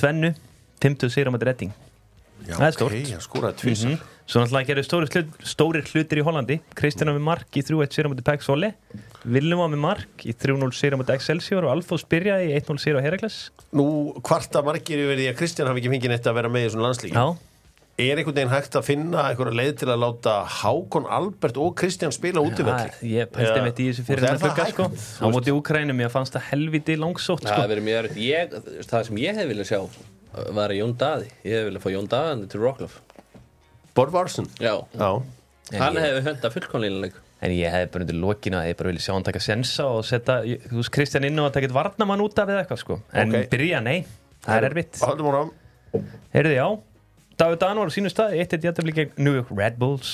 2-50 sigur á móti Redding. Já, það er stórt. Ok, hann skoraði tvisvar. Svo náttúrulega gerðu stórir hlutir í Hollandi. Kristján með mark í 3-1 sigur á móti Pek Solle. Willem var með mark í 3-0 sigur á móti Excelsior og Alfons Birja í 1-0 sigur á Herakles. Nú kvarta margir yfir því að Kristján hafi ekki fengið neitt að vera með í svona landslíki. Já. Einhvern veginn hægt að finna einhverja leið til að láta Hákon Albert og Kristján spila útivelli? Ég pælti mitt í þessu fyrir að flugga, sko. Á móti Úkraínum, ég fannst það helviti langsótt, sko. Það verið mjög erfitt. Það sem ég hef viljað sjá var Jón Daði. Ég hef viljað fá Jón Daði til Wroclaw. Borvarsson? Já. Hann hefði höndað fullkomlega. En ég hefði bara undir lokinu að ég bara vilja sjá hann taka sensa og setja, þú veist, Kristján inn og að taka eitt varnamann út af eða eitthvað, sko. En byrja, nei, það er erfitt. Haldum hún á. Heyrðu, já. David Dan var á sínu stað, 1-1 jafntefli gegn New York Red Bulls.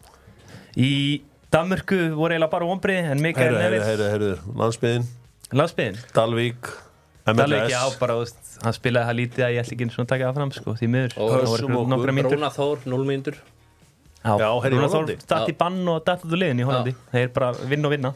Í Danmörku voru eiginlega bara vonbrigði, en Mikael Neville. Heyrðu, Landsbyggðin. Dalvík, MLS. Dalvík, já, bara, hann spilaði það lítið að ég ætla ekki eins og taka það fram, sko, því miður. Og Rúna Þór, 0 mínútur. Já, Rúna Þór datt í bann og datt út úr liðin í Hollandi. Þeir bara vinna.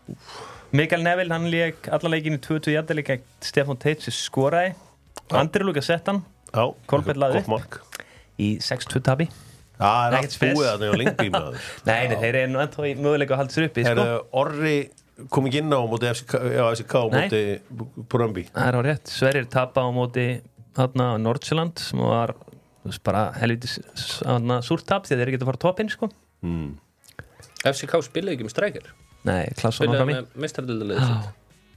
Mikael Neville, hann lék alla leikin í 2-2 jafntefli gegn Stefán Tate sem skoraði. Andri Lukas sett hann. Kolbett laði upp. Í 6-2 tabi. Það er allt búið að það er Lingby maður. Nei, þeir eru nú ennþá í möguleika að halda sér uppi, sko. Orri kom ekki inn á móti FCK á móti Brøndby. Það er á rétt. Sverrir tapa á móti Nordsjælland sem var bara helviti súrt tap því að þeir geta að fara toppinn, sko. FCK spilaði ekki með strækjar. Nei, Klausson áfram í. Spilaði með meistaradeildarliðið.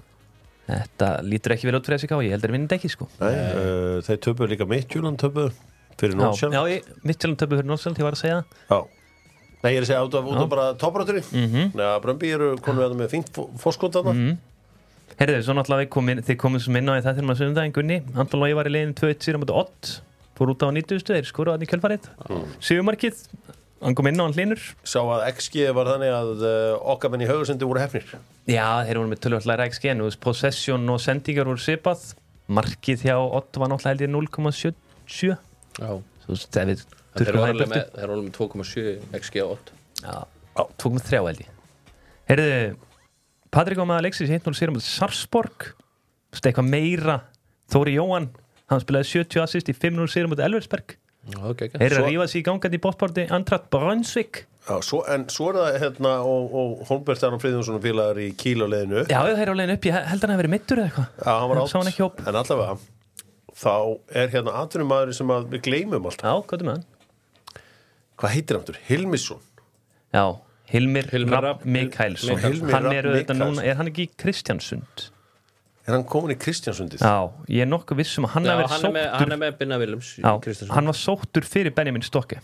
Þetta lítur ekki vel út fyrir FCK, ég heldur að vinna ekki, sko. Nei, þeir töpuðu líka Midtjylland töpuðu fyrir Nordsjælland. Já, Midtjylland töpuðu fyrir Nordsjælland, ég var að segja. Já. Nei, ég er að segja út af bara topprætturinn. Nei, Brøndby eru konum við með fínt fórskot þarna. Herðu, svo náttúrulega þið komum sem inn á þetta þegar maður sunnudaginn Gunni. Anton Logi var í leiðinu 2-1 sigur á móti Odd. Fór út á 90. Þeir skoruðu þarna í kjölfarið. Sigurmarkið, hann kom inn á hann Hlynur. Sá að XG var þannig að okkar menn í Haugasendi voru hefnir. Já, þeir voru með töluvert lægra XG en possession og sendingar voru svipað. Markið hjá Odd var náttúrulega held ég 0,77. Já. Þeir eru með 2,7 XG á 8. Já, 2,3 held ég. Heyrðu, Patrik var með Alexis 1-0 sigur á móti Sarpsborg. Eitthvað meira. Þóri Jóhann, hann spilaði 70 assist í 5-0 sigur á móti Elversberg. Þeir eru að rífa sig í gangandi í bóttborti Andrat Brunsvik. Já, svo er það og Holmbert Aron Friðjónsson félagar í Kíl á leiðinu upp. Já, þeir eru á leiðinu upp, ég held hann að vera meiddur eða eitthvað. Já, hann var átt, en allavega þá er atvinnumaður sem við gleymum alltaf. Já, hvað er með hann? Hvað heitir hann? Hilmisson. Já, Hilmir Rapp Mikaelsson. Hann er hann ekki í Kristjansund? Er hann komin í Kristjansundið? Já, ég er nokkuð vissum að hann hafi verið sóttur. Hann er með Binna Willems í Kristjansund. Hann var sóttur fyrir Benjamin Stokke.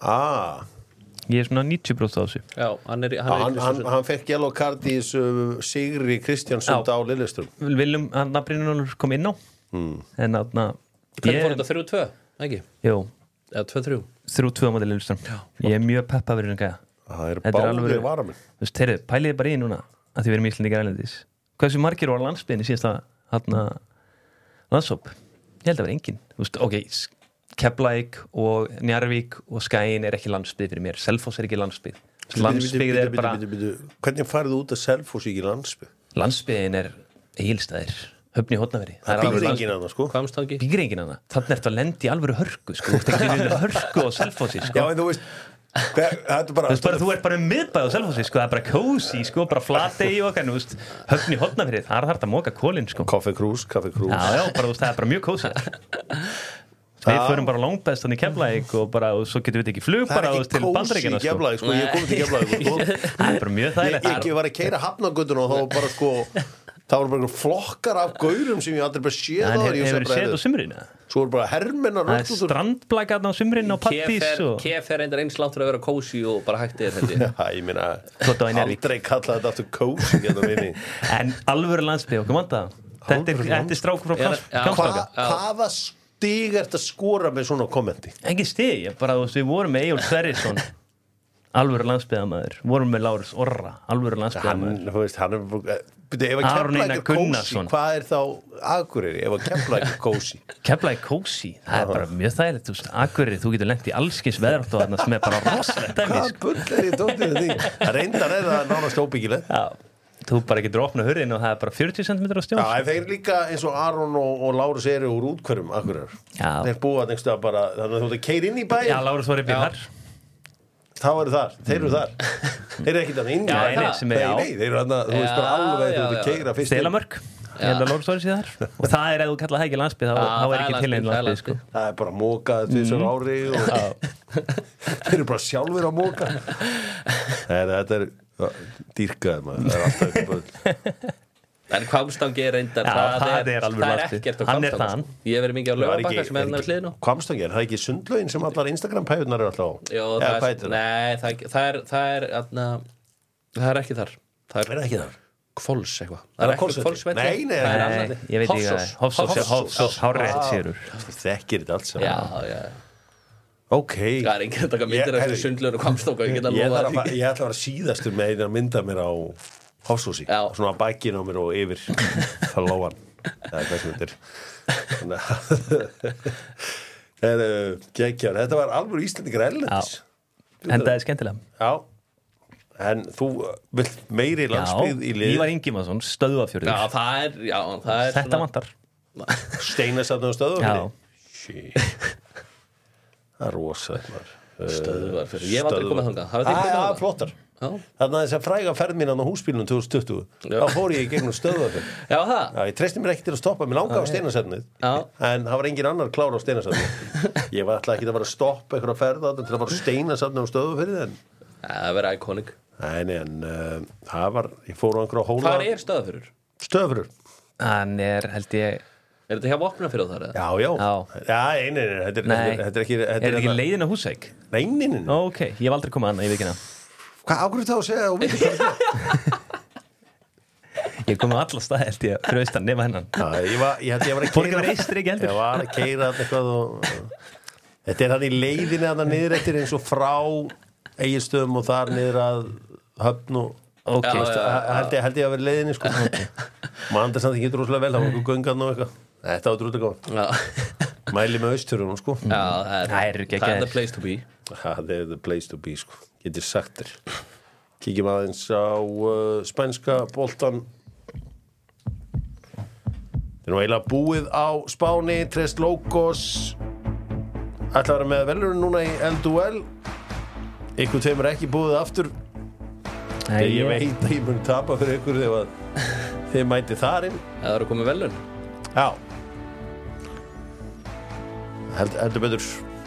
Ég er svona 90% á þessu. Já, hann fekk yellow card í þessu sigri Kristjansund á Lilleström. Willem, hann Brynjólfur kom inn á. En hvernig fór þetta 3-2, ekki? Jú. Eða 2-3? 3-2 á móti Lilleström. Ég er mjög peppa verið gæða. Það eru báðir varamenn. Þú veist, heyrðu, pæliði bara í núna að þið verðum Íslendingar erlendis. Hversu margir voru á landsbyggðinni síðasta landshóp? Ég held að vera engin. Þú veist, ok, Keflavík og Njarðvík og Skaginn er ekki landsbyggð fyrir mér. Selfoss er ekki landsbyggð. Landsbyggð er bara... Hvernig farið út að Selfoss ekki landsbyggð? Landsbyggðin er Egilsstaðir, Höfn í Hornafirði. Það byggir enginn annað, sko. Hvammstangi? Byggir enginn annað. Þannig ertu að lendi í alvöru hörku, sko. Þú ert ekki við hörku og Selfossi, sko. Já, en þú veist... Þú ert bara miðbæð á Selfossi, sko. Það er bara kósi, sko. Bara Flatey og okkar, þú veist. Höfn í Hornafirði. Það er þarft að móka kólinn, sko. Kaffi Krús. Já, bara, það er bara mjög kósi. Við förum bara langbest þannig í Keflavík og bara, og svo getum við ekki flug bara til Bandaríkjanna, sko. Það er ekki kósi í Keflavík, sko. Ég er komið til Keflavík, sko. Það er bara mjög þægilegt. Ég var að keyra Hafnargötuna og þá bara, sko, Það voru bara flokkar af gaurum sem ég aldrei bara séð á þér. Hefur þið séð á sumrinu? Svo voru bara hermennar Það strandplakat á sumrinu og pattís Kef reyndar eins langt fyrir að vera kósi og bara hætti þér Já, ég meina aldrei kalla þetta aftur kósi En alvöru landsbyggð, okkur vant það Þetta strákur frá Kambsbaka Hvaða stig ert að skora með svona kommenti? Engin stig, bara við vorum með Eyjólf Sverrisson alvöru landsbyggðamaður, vorum með Lárus Orra alvöru landsbyggðamaður Hann ef að Keflavík kósi, hvað er þá Akureyri, ef að Keflavík kósi Keflavík kósi, það er bara mjög þægilegt Akureyri, þú getur lent í allskins veðrátt og þarna sem er bara rosalegt Hvað bull er ég tóttið því? Það reyndar það nánast óbyggilegt Þú bara getur opnað hurðin og það er bara 40 cm á stjórn. Já, en þeir líka eins og Aron og Lárus eru úr útkverfum Akureyrar. Þeir búa einhverstað bara, þannig að þú ert að keyra inn í bæinn. Já, Lárus var í bíl þar. Þá eru þar, þeir eru þar. Þeir eru ekkert inn í bæinn. Nei, þeir eru þarna, þú veist bara alveg þú ert að keyra fyrst. Stelamörk. Ég held að Lárus var í síðar. Og það er ef þú kallar það ekki landsbyggð, þá er ekki til einn landsbyggð, sko. Það er bara mókað þessar ári og þeir eru bara sjálfur að móka. Þetta er dýrkaði maður, það er alltaf ekki bara En Hvammstangi er reyndar það er alveg ekkert á Hvammstangi Ég hef verið mikið á Laugarbakka sem er hennar við hliðina Hvammstangi, er það ekki sundlaugin sem allar Instagram-pæðunar eru alltaf á? Jó, það er ekki þar Það er ekki þar? Hvols eitthvað Það er ekki Hvols veit Nei, ég veit ekki Hofsós, hárrétt sérur Þekkir þetta allt saman Já Ok Það er enginn að taka myndir eftir sundlaugun og Hvammstanga Ég ætla að vera síðastur með einn að mynda mér á Hofsósi Svona á bakinu á mér og yfir Lóan Það er hvað sem þetta er Gekkjar Þetta var alveg Íslendingar erlendis En það er skemmtilega Já En þú vilt meiri landsbyggð í lið Ívar Ingimarsson, Stöðvafjörður Já, það er Þetta vantar Steinasafn og Stöðvafjörði Já Það er rosalega maður Stöðvarfjörður, ég hef aldrei komið þangað Já, flottar Þannig að þess að fræga ferð mín á húsbílunum 2020 Þá fór ég í gegnum Stöðvarfjörð Já, það? Já, ég treysti mér ekki til að stoppa Mér langaði á Steinasafnið En það var engin annar klár á Steinasafnið Ég var alltaf ekki að fara að stoppa eitthvað að ferða til að fara Steinasafnið á Stöðvarfjörði Það verður iconic Nei, en það var Ég fór á einhverja hóla Hvað er Stöðvarfjörður? Stöðvarfjörður Hann er, held ég Er þetta hjá Vopnafjörð þar? Já, nei Þetta er ekki Er þetta ekki leiðin á Húsavík? Nei Ok, ég hef aldrei komið annað í vikina Hvað ákveður þá að segja og veitir hvað það Ég kom á alla stað held ég fyrir austan nema hennan Ég var að keira Ég var að keira eitthvað og Þetta er hann í leiðinni að það niður eftir eins og frá Egilsstöðum og þar niður að Höfn og held ég að vera leiðinni sko maður andar samt ekki droslega vel það var einhver göngan og eitthvað þetta var drúlega góð mæli með Austfjörðunum sko það er the place to be það er the place to be sko getur sagt þér kíkjum aðeins á spænska boltan það er nú eiginlega búið á Spáni Tres Locos ætla að vera með velurinn núna í El Duel ykkur tveimur ekki búið aftur ég veit að ég mun tapa fyrir ykkur þegar þið mæti þar inn Það eru komið velun Já heldur betur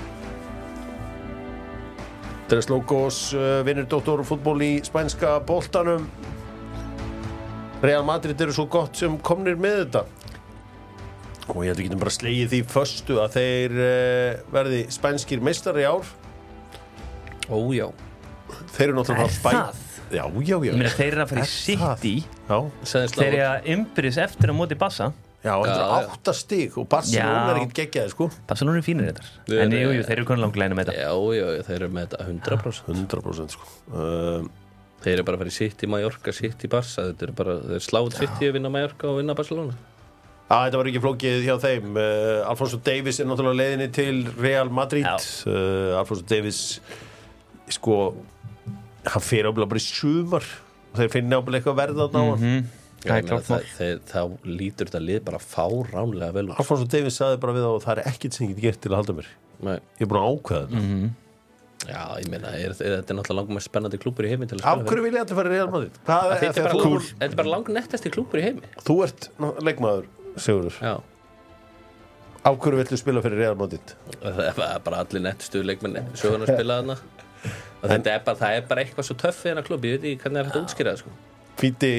Tres Locos vinnur doktorfútból í spænska boltanum Real Madrid eru svo gott sem komnir með þetta og ég held að við getum bara slegið því föstu að þeir verði spænskir meistari í ár Ójá Þeir eru náttúrulega það? Já Þeir eru að fara í City Þeir eru að umbyrðis eftir á móti Barca Já, þetta er 8 stig og Barcelona er ekkert geggjaði sko Barcelona eru fínir þetta En jú, þeir eru konar langt læna með þetta Já, þeir eru með þetta 100% sko Þeir eru bara að fara í City, Mallorca, City, Barca Þetta eru bara, þeir sláðu City að vinna Mallorca og vinna Barcelona Þetta var ekki flókið hjá þeim Alfonso Davies er náttúrulega leiðinni til Real Madrid Alfonso Davies sko hann fer ábyggilega bara í sumar og þeir finna ábyggilega eitthvað verð á hann þá lítur þetta lið bara fáránlega vel Alfonso Davies sagði bara við og það er ekkert sem ég get gert til að halda mér ég er búin að ákveða þetta Já, ég meina, þetta er náttúrulega langum með spennandi klúbbur í heimi til að spila Af hverju vil ég að þetta fara í Real Madrid? Þetta er bara langt nettasti klúbbur í heimi Þú ert leikmaður, Sigurður Já Af hverju viltu spila fyrir Real Madrid? Það er bara allir nettustu leikmenn sögurinn að spila þarna og það er bara eitthvað svo töff í þennan klubb ég veit ekki hvernig er þetta útskýrað sko. Fíti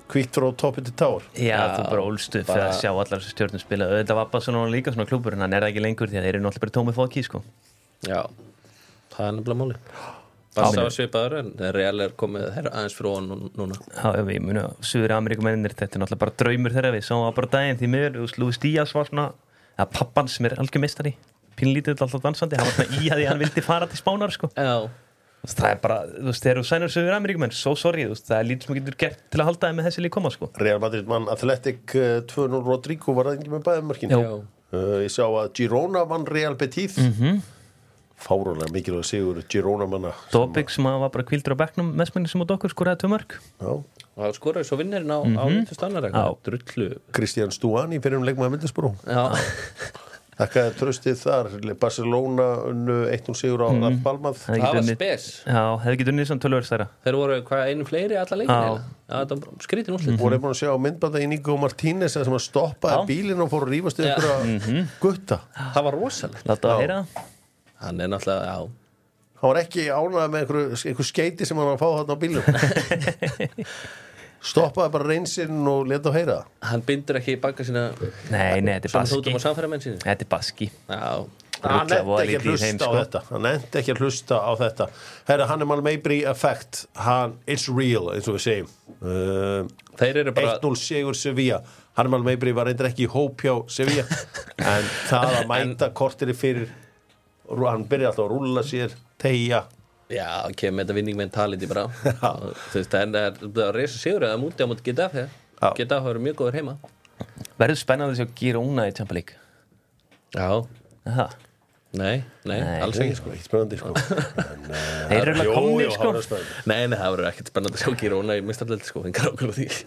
hvítt frá toppi til tár. Já, þú bara ólst upp fyrir að sjá allar þessu stjórnum spila. Þetta var bara svona líka svona klúbbur, en hann það ekki lengur því að þeir eru náttúrulega bara tómið fólki, sko. Já, það nefnilega máli. Barca var svipaður, en Real komið þeirra aðeins frá núna. Já, ég muni að Suður Ameríkumennir, þetta náttúrulega bara draumur þeirra við sáum bara daginn því miður, Luis Díaz var svona, pappan sem algjör meistari, pínlítið alltaf dansandi, hann var svona í að því hann vildi fara til Spánar, sko. Já. Það bara, þegar þú sænur Suður Ameríkumenn, sorry, það lítið sem getur gert til að halda það með þessi lík koma, sko. Real Madrid mann Athletic 2-0 Rodrigo var það ekki með bæðumörkin. Ég sá að Girona vann Real Betis. Fárulega mikilvæg sigur Girona manna. Dobbik sem var bara kvildur á bekknum mestmenni sem á dokkur skoraði 2 mörk. Já. Það skoraði svo vinnirinn á stannar drullu. Christian Stuani fyrir leikmaður Middlesbrough. Já. Þakkaði tröstið þar. Barcelona 1-0 sigur á Las Palmas. Það var spes. Já, hefði getið unnið svona 12 verðs þeirra. Þeir voru einu fleiri alla leikinu. Já, það var skrítin úrslit. Voru búin að sjá myndbanda í Nico Martínez sem að stoppaði bílinn og fór að rífast einhverja gutta. Það var rosalegt. Láta að heyra. Hann náttúrulega, já. Hann var ekki ánægður með einhver skeiti sem hann var að fá þarna á bílum. Stoppaði bara reinsinn og leta á heyra. Hann bindur ekki í baka sína. Nei, þetta er baski. Svona þútum á samfæramenn sínu. Þetta er baski. Já. Hann nefndi ekki að hlusta á þetta. Hann nefndi ekki að hlusta á þetta. Herra, hann er Maybury effect. It's real, eins og við segjum. Þeir eru bara 1-0 sigur Sevilla. Hann er Maybury var reyndar ekki í hóp hjá Sevilla. En það að mæta korteri fyrir hann byrja alltaf að rúlla sér, tegja. Já, kemur þetta vinning mentality bara. Þú veist, það er að reysa sigur eða múti á múti Getafe. Getafe eru mjög góður heima. Verður spennandi að sjá Girona í Champions League. Já. Aha. Nei, alls ekki sko. Ekki spennandi sko. Þeir eru alveg komnir sko. Nei, það verður ekkert spennandi að sjá Girona í mistardeldi sko. Engar ákveð því.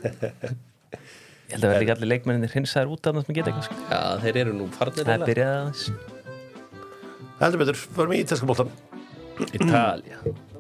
Ég held að verður ekki allir leikmennir hinsaðir út af það sem geta eitthvað sko. Já, þeir eru nú farnir. Það byrjaði aðeins. Heldur betur, förum í ítalska boltan. Ítalía.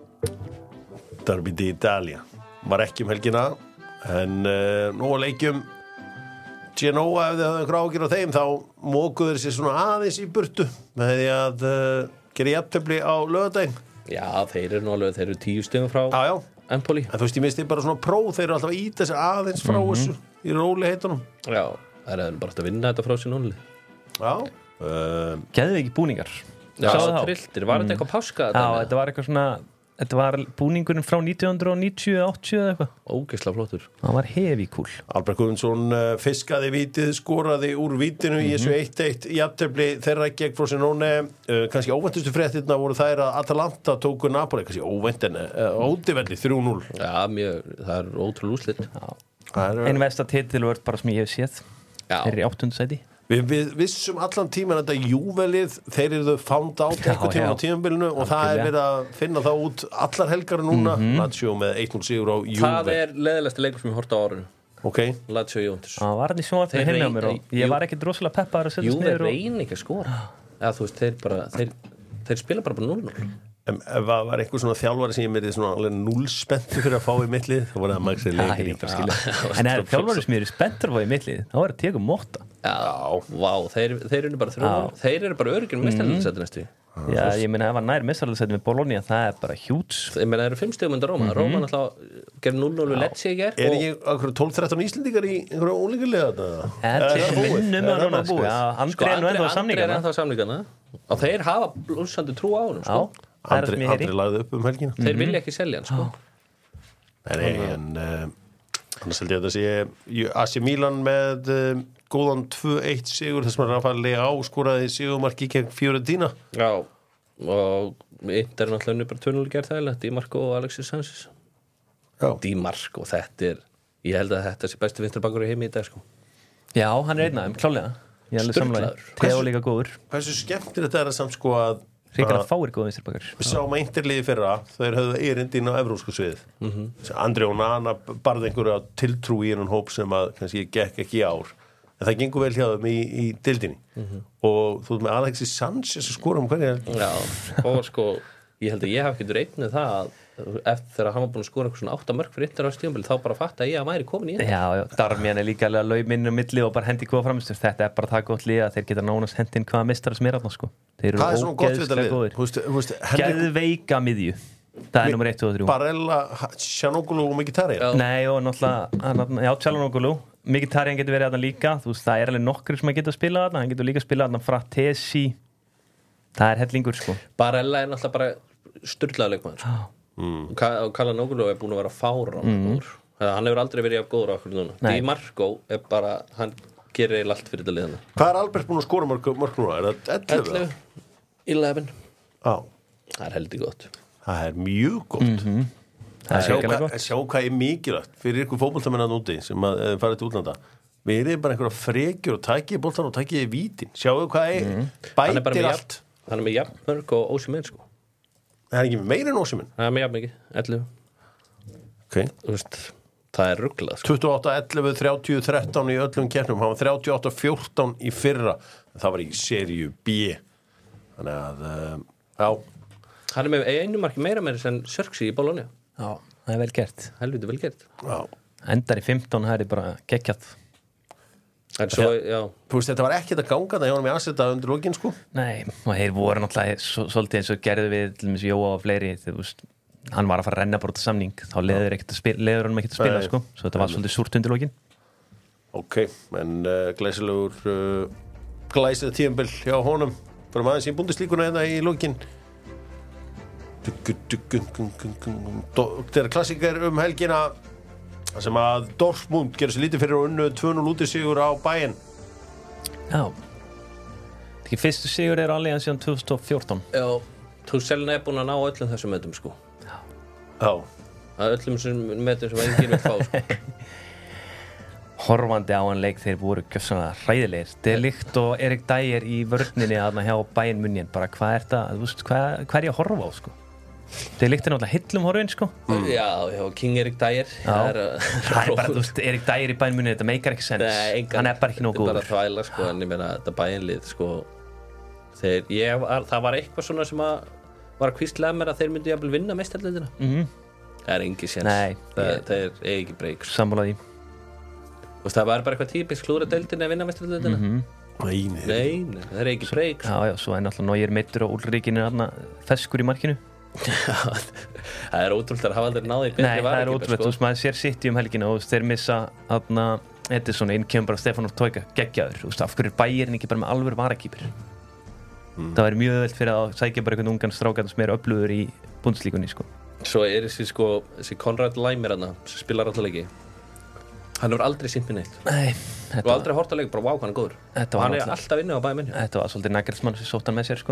Derby d'Italia. Var ekki helgina, en nú að leikjum Genoa, ef þið hafði einhver ágjur á þeim, þá mókuður sér svona aðeins í burtu með því að gera jafntefli á laugardaginn. Já, þeir eru 10 stigum frá Empoli. En þú veist, ég minnst bara svona þeir eru alltaf að íta sér aðeins frá þessu í róleiheitunum. Já, það er bara að vinna þetta frá sér núli. Já. Geðu ekki búningar. Já, trilltir. Var þetta eitthvað páska? Já, þetta var eitthvað svona, þetta var búningurinn frá 1990, 80 eða eitthvað. Ógeðslega flottur. Það var heavy cool. Albert Guðmundsson fiskaði vítið, skoraði úr vítinu í þessu 1-1 jafntefli þeirra gegn Frosinone. Kannski óvæntustu fréttirna voru þær að Atalanta tóku Napoli, kannski óvænt en ódivelli 3-0. Já, það er ótrúlega úrslit. Einn vestatitil var bara sem ég hef séð. Þeir eru í 8. sæti. Við vissum allan tíman þetta Juvelið, þeir eru þau found out eitthvað tíma á tímabilinu og það er verið að finna það út allar helgar núna. Lazio með 1-0 sigur á Juve. Það er leiðilegasti leikur sem ég horfði á árinu. Ok. Lazio Juventus. Það var hann í sjónvarpinu hinna á mér og ég var ekkert rosalega peppaður að setja Juve reyni ekki að skora. Já, þú veist, þeir spila bara 0-0. Ef það var einhver svona þjálfari sem ég meiri svona alveg núlspenntur fyrir að fá í mittlið þá var það Maxi leikir í skilja. En ef þjálfari sem ég er spenntur að fá í mittlið þá er að teka móta. Já, vá, þeir eru bara 3. Þeir eru bara öruggir með meistaraldsæti næstu. Já, ég meina ef hann nær meistaraldsæti með Bologna það er bara hjúts. Ég meina það eru 5 stigum undir Róma. Róma náttúrulega gerði 0-0 við Lecce í gær. Er ekki einhverjum 12-13 Íslendingar í einhverju ólíkulega Andri er ennþá samningarna og þeir hafa blúsandi trú á honum sko. Andri lagði upp helgina. Þeir vilja ekki selja hann sko. Nei, en annars held ég að þetta sé AC Milan með góðan 2-1 sigur þess að Rafael Leao skoraði sigurmarki gegn Fiorentina. Já, og Inter náttúrulega bara 2-0 gerð þægilegt Di Marco og Alexis Sanchez. Di Marco, ég held að þetta sé besti vinstri-bakkur í heimi í dag sko. Já, hann er einn af þeim, klálega. Ég held að samlega. Theo líka góður. Hversu skemmtilegt þetta samt sko að Ríkar að fáir góða vinstri-bakkur. Við sáum að Interliði fyrra, þeir höfðu erindin á evrósku svið. Andri Onana barði einhverja tiltrú í einhvern hóp sem að kannski gekk ekki í ár. En það gengur vel hjá þeim í dildinni. Og þú veist með Alexis Sanchez að skora hverja. Já, og sko, ég held að ég hef ekki reiknað það að eftir þegar hann var búin að skora eitthvað svona 8 mörk fyrir Inter á stíðanbili þá bara fatta ég að væri komin í þetta. Já, Darmian er líka alveg að lauma inn á milli og bara hendi hvað framistur. Þetta er bara það gott lið að þeir geta nánast hendin hvaða mistara sem er þarna sko. Þeir eru ógeðslega góðir. Geðveika miðju. Það nummer 1 og 3 Barella, Çalhanoğlu og Mkhitaryan Nei, og náttúrulega já, Çalhanoğlu Mkhitaryan getur verið þarna líka þú veist, það alveg nokkur sem geta að spila þarna hann getur líka að spila þarna Fratesi það hellingur, sko Barella náttúrulega bara sturlaður leikmaður og Çalhanoğlu búin að vera fáránlegur hann hefur aldrei verið af góður á okkur núna Di Marco bara, hann gerir allt fyrir þetta liðana Hvað Albert búin að skora mörg núna? Er það 11? 11 Já Það heldur gott Það mjög gott Sjá hvað mikilvægt fyrir ykkur fótboltamenn að núti sem að fara til útlanda við bara einhverja frekjur og takið boltan og takið vítin sjáu hvað bætir allt Hann með jafnmörg og Osimhen sko Það ekki með meira en Osimhen Það með jafnmörg, 11 okay. Þú veist, það rugglað sko. 28-11, 30-13 í öllum keppnum hann var 38-14 í fyrra það var í seríu B þannig að já Hann með einu marki meira sem Sörksi í Bologna Já, það vel gert Helviti vel gert Já. Endar í 15, það bara geggjað En svo, já Þú veist, þetta var ekkert að ganga það hjá hann með aðsetta undir lokin sko Nei, og þeir voru náttúrulega svolítið eins og gerðu við til dæmis Jóa og fleiri þú veist, hann var að fara að renna bara út af samning þá leður hann ekki að spila sko svo þetta var svolítið súrt undir lokin Ok, en glæsilegur glæsið tímabil hjá honum fyrir aðeins í Bundesliguna hérna í lokin Þegar klassíkar helgina sem að Dortmund gerir sér lítið fyrir og unnu 2-0 útisigur á Bayern Já Ekki fyrstu sigur alveg síðan 2014 Já, Tuchel búin að ná öllum þessum mötum sko Já öllum þessum mötum sem enginn vil fá sko Horfandi á hann leik þeir voru gjössanlega hræðilegir De Ligt og Erik Dyer í vörninni aðna hjá Bayern München bara hvað er það, þú veist, hvað er ég að horfa á sko De Ligt náttúrulega hillum horfin sko Já, King Erik Dyer Það er bara, þú veist, Erik Dyer í Bayern München þetta meikar ekki sens, hann er bara ekki nógu góður Þetta er bara þvæla sko, en ég meina þetta Bayern-lið sko það var eitthvað svona sem að var að hvísla mér að þeir myndi jafnvel vinna meistardeildina Það er engin sens það er ekki breyk Sammála því Og það var bara eitthvað típisk klúra deildin að vinna meistardeildina Nei, það er ekki breyk Já, svo er náttúrulega Neuer meiddur og Ulrikinn er feskur í markinu Það er ótrúlega að hafa aldrei náði betri Nei, það er ótrúlega, þú veist, maður sér City helgina og þeir missa Edison, inn kemur bara Stefán Tóika geggjaður, þú veist, af hverju er Bayern ekki bara með alvöru varakýpur Það væri mjög öðvelt fyrir að sækja bara einhvern ungan strákan sem er öflugur í Bundesligunni sko. Svo er þessi Konrad Leimer sem spilar alltaf leiki Hann hefur aldrei sýnt mér neitt Nei, og aldrei hort að leika, bara wow, hann er góður Hann er alltaf inni á Bayern München Þetta var svolítið Nagelsmann sem sótt hann með sér sko.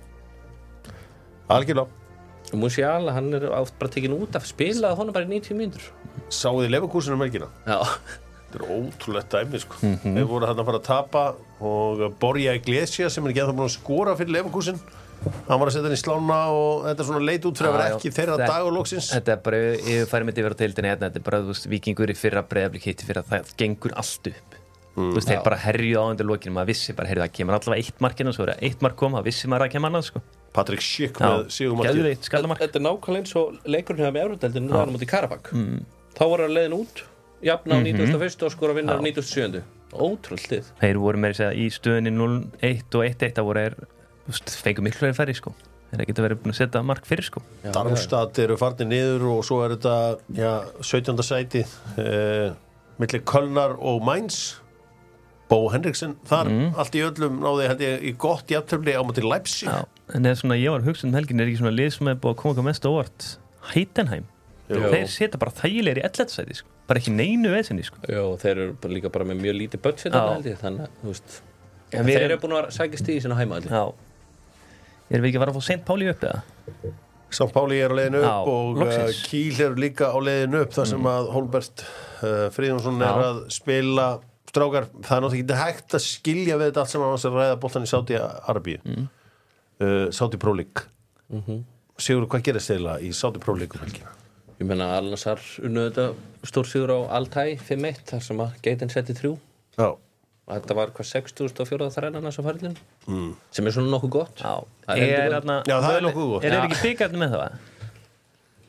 Algjörlega Og Musiala, hann er oft bara tekin út af spilað honum bara í 90 mínútur Sáðu þið Leverkusen helgina? Já Þetta er ótrúlegt dæmi sko Þeir voru þarna að fara að tapa og Borja Iglesias sem ekki ennþá búin að skora fyrir Leverkusen hann var að setja hann í slána og þetta er svona leit út fyrir að vera ekki þeirra dagurlóksins Þetta er bara, ég færi mig yfir á deildinni þetta er bara, þú veist, Víkingur í fyrra Breiðablik hitti fyrir að það gengur allt upp þú veist, þeir bara herjuð á undir lokinu maður vissi bara, heyrðu, það kemur allavega 1 mark og svo er 1 mark kom, það vissi maður að kemur annað sko. Patrik Schick með sigurmarkið Þetta er nákvæmlega eins og leikurinn hefði með Evródeildinni það var mútið Karabakk þá voru að leiðin út jafna á 91. og skora vinnar á 97. Ótrúlega lið Þeir voru meira að segja í stöðunni 0-1 og 1-1 það voru fengu miklu færri sko. Þeir geta verið búin að setja mark fyrir sko. Darmstadt eru farnir niður og svo er þetta 17. sæti milli Kölnar og Mainz Bo Henriksen þar allt í öllum náði held ég í gott jafntefli á móti Leipzig en eða svona ég var hugsun helgin er ekki svona lið sem er búið að koma mest á óvart Heidenheim þeir setja bara þægilegir í 11. sæti sko. bara ekki neinu veðsynni sko. Já, þeir eru líka bara með mjög lítið budget þannig að þú veist þeir eru búin að sækja stíð í sinna heima Já Erum við ekki að fara að fá St. Pauli upp eða? St. Pauli er á leiðinu upp og Kiel eru líka á leiðinu upp þar sem að Holbert Friðjónsson er að spila strákar, það er náttúrulega ekki hægt að skilja við þetta allt sem að ræða boltan í Saudi-Arabíu Saudi Pro League Sigurður, hvað gerist þeirra í Saudi Pro League um helgina? Ég meina Al-Nassr unnu þetta stór sigur á Al-Tai 5-1 þar sem að Geitin setti 3 Já og þetta var hvað 60.400 þrænan þess að færlinu sem er svona nokkuð gott Já, það er nokkuð gott Er þeir ekki byggarnir með það?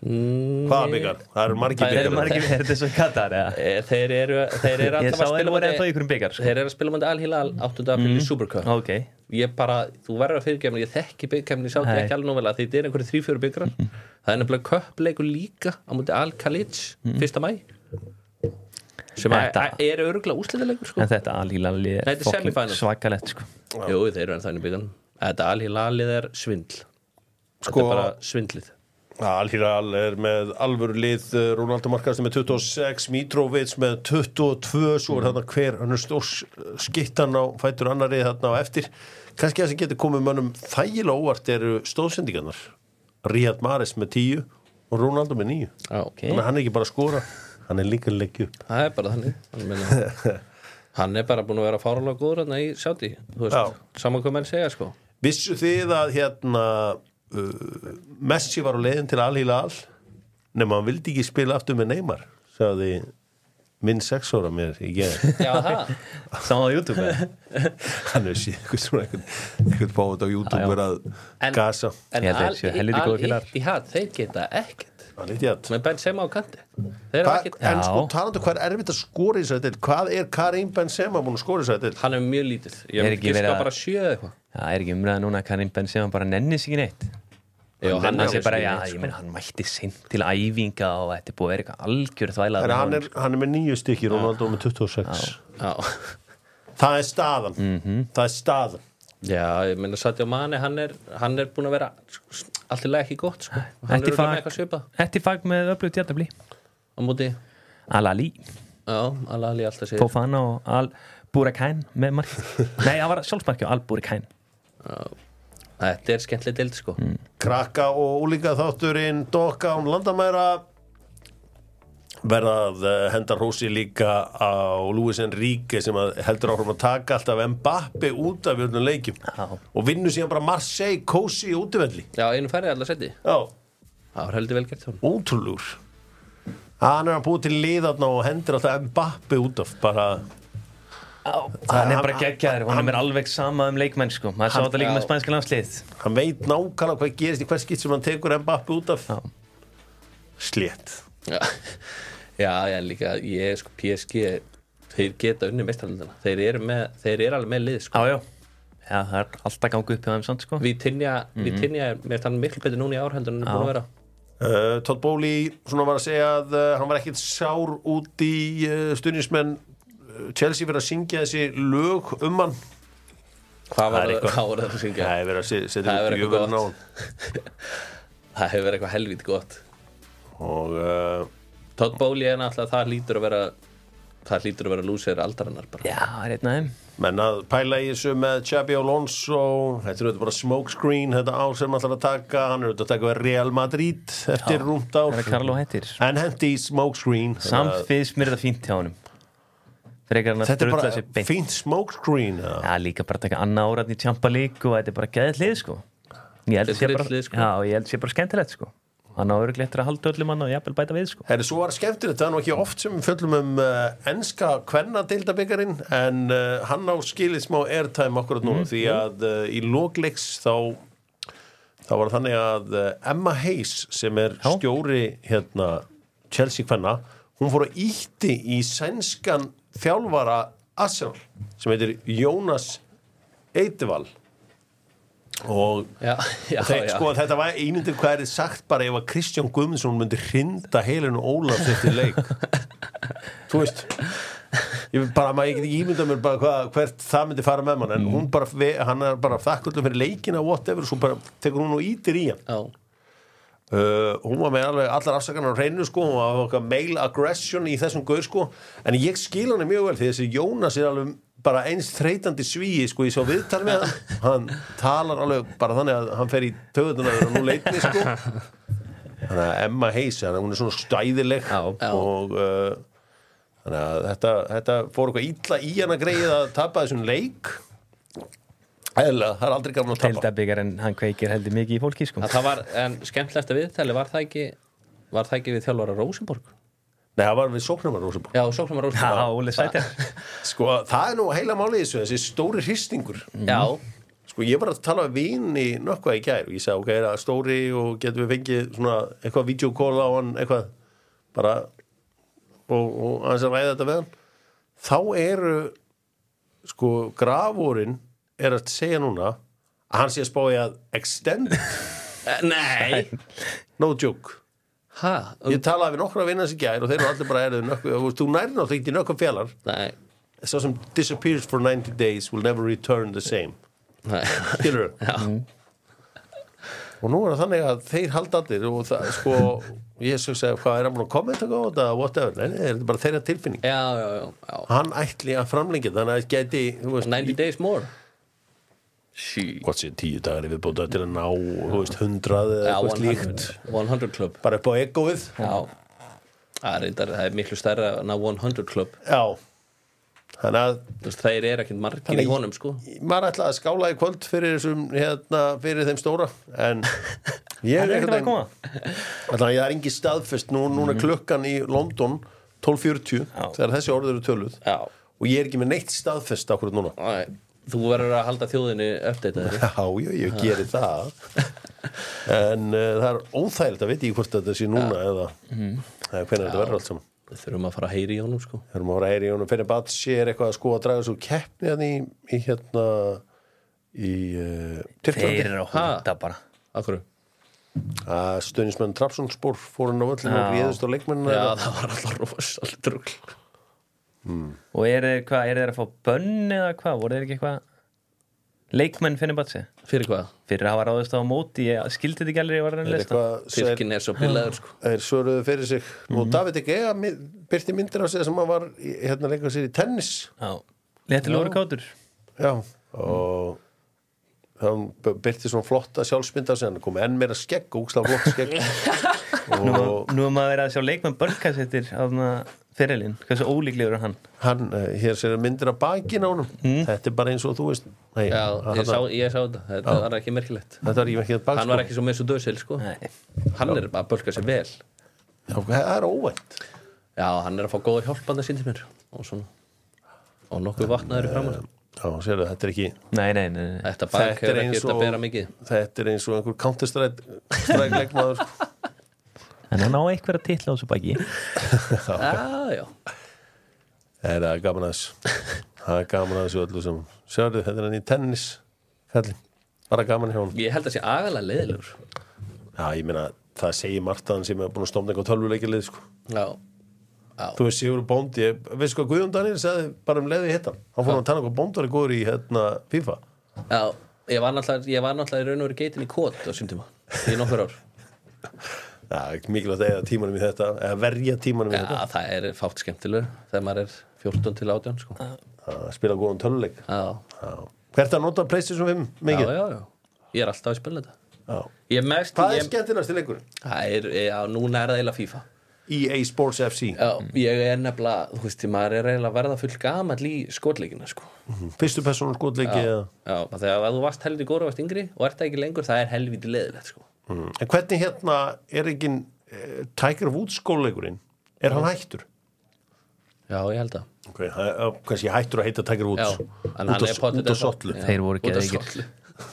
Hvaða byggar? Það eru margir byggar. Það eru margir, er þetta svo Katar, eða? Þeir eru Ég sá þeir voru ennþá ykkur byggar, sko. Þeir eru að spila mútið Al-Hilal 8. apríl í Supercup. Ok. Ég bara, þú verður að fyrirgefa mér, ég þekki byggkefni í Sáti ekki alveg nóg vel að því þetta einhverju 3-4 byggrar. Það nefnilega köppleikur líka á mútið Al-Khalij 1. maí. Sem er örugglega úrslitaleikur, sko. En þetta Al-Hilal er svakalegt, sko. Jú, þeir eru ennþá inn í byggarnum. Þetta Al-Hilal er svindl. Þetta er bara svindlið. Al-Hilal er með alvöru lið, Ronaldo markaðist með 26, Mitrovic með 22, svo er þarna hver hann stór skittan á fætur annari þarna á eftir. Kannski það sem getur komið mönnum þægilega óvart eru stóðsendingarnar. Riyad Mahrez með 10 og Ronaldo með 9. Okay. Þannig að hann er ekki bara að skora, hann er líka að leggja upp. Það er bara þannig. Hann er bara búin að vera fáránlega góður hérna í Sáti, þú veist, saman hvað menn segja, sko. Vissu þið að Messi var á leiðin til Al-Hilal nema hann vildi ekki spila aftur með Neymar, sagði minn 6 ára mér í gerð. Já, það. Sá á YouTube. Hann er síðan einhvern báð á YouTube að gasa. En Al-Ittihad, þeir geta ekkert. Með Benzema á kanti. En sko, talandu hvað er erfitt að skora í þessari deild? Hvað er Karim Benzema búin að skora í þessari deild? Hann er mjög lítið. Ég giska bara 7 eða eitthvað. Það er ekki umræða núna að Karim Benzema bara nennis ekki neitt. Já, hann bara, ég meina, hann mætti seint til æfinga og þetta er búið að vera eitthvað algjör þvælað. Hann er með 9 stykki, Ronaldo með 26. Það er staðan. Það er staðan. Já, ég meina Sadio Mane, hann er búin að vera alltilega ekki gott, sko. Hann er með eitthvað svipað. Ettifag með öflugt jættabli. Á móti Al-Ali. Já, Al-Ali alltaf sér. Fofana og Al-Buraikain með mark. Nei, það var sjálfsmarki á Al-Buraikain. Já. Þetta er skemmtileg deild, sko. Krakka og úlíka þátturinn Dokka án landamæra verða að henda hrósi líka á Luis Enrique sem heldur áfram að taka alltaf Mbappe út af öllum leikjum og vinnur síðan bara Marseille kósi í útivelli. Já, einu færri allar seti. Já. Það var heldur vel gert hún. Ótrúlegur. Hann er að búið til liðarna og hendur alltaf Mbappe út af bara. Hann er bara geggjaður, hann er alveg sama leikmenn, sko. Maður sá þetta líka með spænska landslið. Hann veit nákvæmlega hvað gerist í hver skipt sem hann tekur Mbappe út af. Slétt. Já, líka ég, sko, PSG þeir geta unni meistaralöndina. Þeir eru alveg með lið, sko. Já, það er alltaf gangu upp hjá þeim samt, sko. Vitinha er með þannig miklu betur núna í ár heldur en hann er búin að vera. Todd Bowley svona var að segja að hann var ekkit sár út í stuðningsmenn Chelsea fyrir að syngja þessi lög hann. Hvað var það að syngja? Það hefur verið að setja upp jöfnum á hann. Það hefur verið eitthvað helvít gott. Og Todd Bowley er náttúrulega það hlýtur að vera lúsir aldarinnar bara. Já, það er einn af þeim. Menn að pæla í þessu með Xabi Alonso, þetta er bara smokescreen, þetta ár sem allar að taka, hann er að taka við Real Madrid eftir rúmt ár. Það er Carlo hættir. En hendi í smokescreen. Samt finnst mér þetta fínt hjá honum. Þetta er bara fínt smokescreen. Já, líka bara taka annað árat í Champa League og þetta er bara geðið hlið, sko. Ég held að sé bara skemmtilegt, sko. Hann á örugglega eftir að halda öllum hann og jafnvel bæta við, sko. Svo var skemmtilegt, það er nú ekki oft sem við fjöllum enska kvennadeildabikarinn en hann á skilið smá airtime akkurat núna því að í lokleiks þá var þannig að Emma Hayes sem er stjóri Chelsea kvenna, hún fór að ýtti í sænskan þjálfara Arsenal sem heitir Jonas Eidevall og sko þetta var ímyndið hvað er sagt bara ef að Kristján Guðmundsson myndi hrinda heilinu Ólafs eftir leik þú veist ég get ekki ímyndað mér bara hvert það myndi fara með mann en hún bara, hann er bara þakkláttur fyrir leikina whatever, svo bara tekur hún og ítir í hann hún var með alveg allar afsakanar á hreinu, sko, hún var okkar male aggression í þessum gaur, sko, en ég skil hann mjög vel því þessi Jónas er alveg bara eins þreytandi svíi, sko, ég sá viðtal með hann talar alveg bara þannig að hann fer í töðuna og nú leitni, sko þannig að Emma Hayes, hún er svona stæðileg og þannig að þetta fór eitthvað illa í hana greið að tapa þessum leik eðlilega, það er aldrei gaman að tapa Deildabikar en hann kveikir heldur mikið í fólki, sko. Það var, en skemmtilegsta viðtali var það ekki við þjálfara Rósenborg? Nei, það var við Sóknarmann Rósenborg. Já, Sóknarmann Rósenborg. Já, Óli Sæter. Sko, það er nú heila málið þessi stóri hristingur. Já. Sko ég var að tala við vin í nökkvað í gær og ég sagði, ok, er það stóri og getum við fengið svona eitthvað videokóla á hann, eitthvað bara og aðeins að ræða þetta við hann. Þá eru, sko, grafúrin að segja núna að hann sé að spá í að extend. Nei. No joke. Ég talaði við nokkra vinna sem gær og þeir eru allir bara þú nærði náttúrulega ekki nökkvað fjallar. Nei. So some disappears for 90 days will never return the same. Skilur og nú það þannig að þeir halda allir og það sko ég sagði hvað hann búin að kommenta á þetta whatever, nei, þetta bara þeirra tilfinning já. Hann ætli að framlengja þannig að það gæti 90 days more hvort sé 10 dagar viðbóta til að ná 100 eða eitthvað slíkt 100 club bara upp á egoið það er miklu stærra að ná 100 club já þannig að þeir eru ekkert margir í honum sko maður ætla að skála í kvöld fyrir þessum fyrir þeim stóra en ég er ekkert að koma þannig að ég er engi staðfest núna klukkan í London 12:40 þegar þessi orð eru töluð og ég er ekki með neitt staðfest akkurat núna þú verður að halda þjóðinni update ég geri það en það er óþægilegt að veit ég hvort þetta sé núna eða hvernig þetta verður allt saman Við þurfum að fara að heyri í honum sko Þurfum að fara að heyri í honum fyrir Batsi er eitthvað að sko að draga svo keppni í Tyrklandi Þeir eru að hóta bara Akkur að stöðnismenn Trabzonspor fór hann á völlinu og réðust á leikmennina Já, það var alltaf rosalega drugl Og eru þeir að fá bönn eða hvað? Voru þeir ekki eitthvað leikmenn Fenerbahce? Fyrir hvað? Fyrir að hafa ráðist á móti ég skildi þetta ekki alveg ég var að lista Tyrkin er svo bilaður sko Þeir svöruðu fyrir sig Nú David Egea byrti myndir á sig sem hann var leika sér í tennis Já, léttilegur kátur Já, og hann byrti svona flotta sjálfsmynda sem hann kom enn meira skegg, ógeðslega flott skegg Nú maður verið að sjá leikmenn börnkasettir á fyrirlin, hversu ólíklegur er hann hér sér myndir af bakinn á honum þetta er bara eins og þú veist Nei, ég sá þetta var ekki merkilegt þetta var ekki merkilegt bak hann var ekki svo með svo döðsil sko hann er bara að bölka sér vel já, það er óvænt já, hann er að fá góða hjálpanda sín til mér og svona og nokkuð vatnaður í framann já, sérðu, þetta er ekki nei. Þetta bak hefur ekki að bera mikið þetta er eins og einhver Counter-Strike leikmaður en hann á eitthvað að titla á þessu baki já það er gaman að þessu öllu sem sérðu, þetta er hann í tennis kallinn, bara gaman hjá hann ég held að sé agalega leiðilegur já, ég meina, það segir margt að hann sem er búin að stofna eitthvað tölvuleikilið sko. já þú veist, Sigur Bóndi, veist hvað Guðjón Daniel sagði bara leiði hittan, hann fór að tala hvað Bóndi var góður í FIFA já, ég var náttúrulega í raun og veru geitin í kót á sín tíma í nokkur ár já, mikilvægt að eiga tímanum í þetta eða verja tímanum í þetta já, það er fátt skemmtilegur þegar maður er 14 til 18 sko. að spila góðan töluleik hvert að nota PlayStation 5 mikið? Já, ég er alltaf að spila þetta hvað er skemmtilegast í leikur? núna er það eiginlega FIFA EA Sports FC já, ég er nefnilega, þú veist, maður er eiginlega verða full gamall í skotleikina sko. fyrstu persónu skotleiki já, þegar þú varst helviti góður og varst yngri og ert það ekki lengur, það er helviti leiðilegt sko. En hvernig er ekki Tiger Woods skóleikurinn er hann hættur? Já, ég held að kannski hættur að heita Tiger Woods út á Sotlu þeir voru ekki eða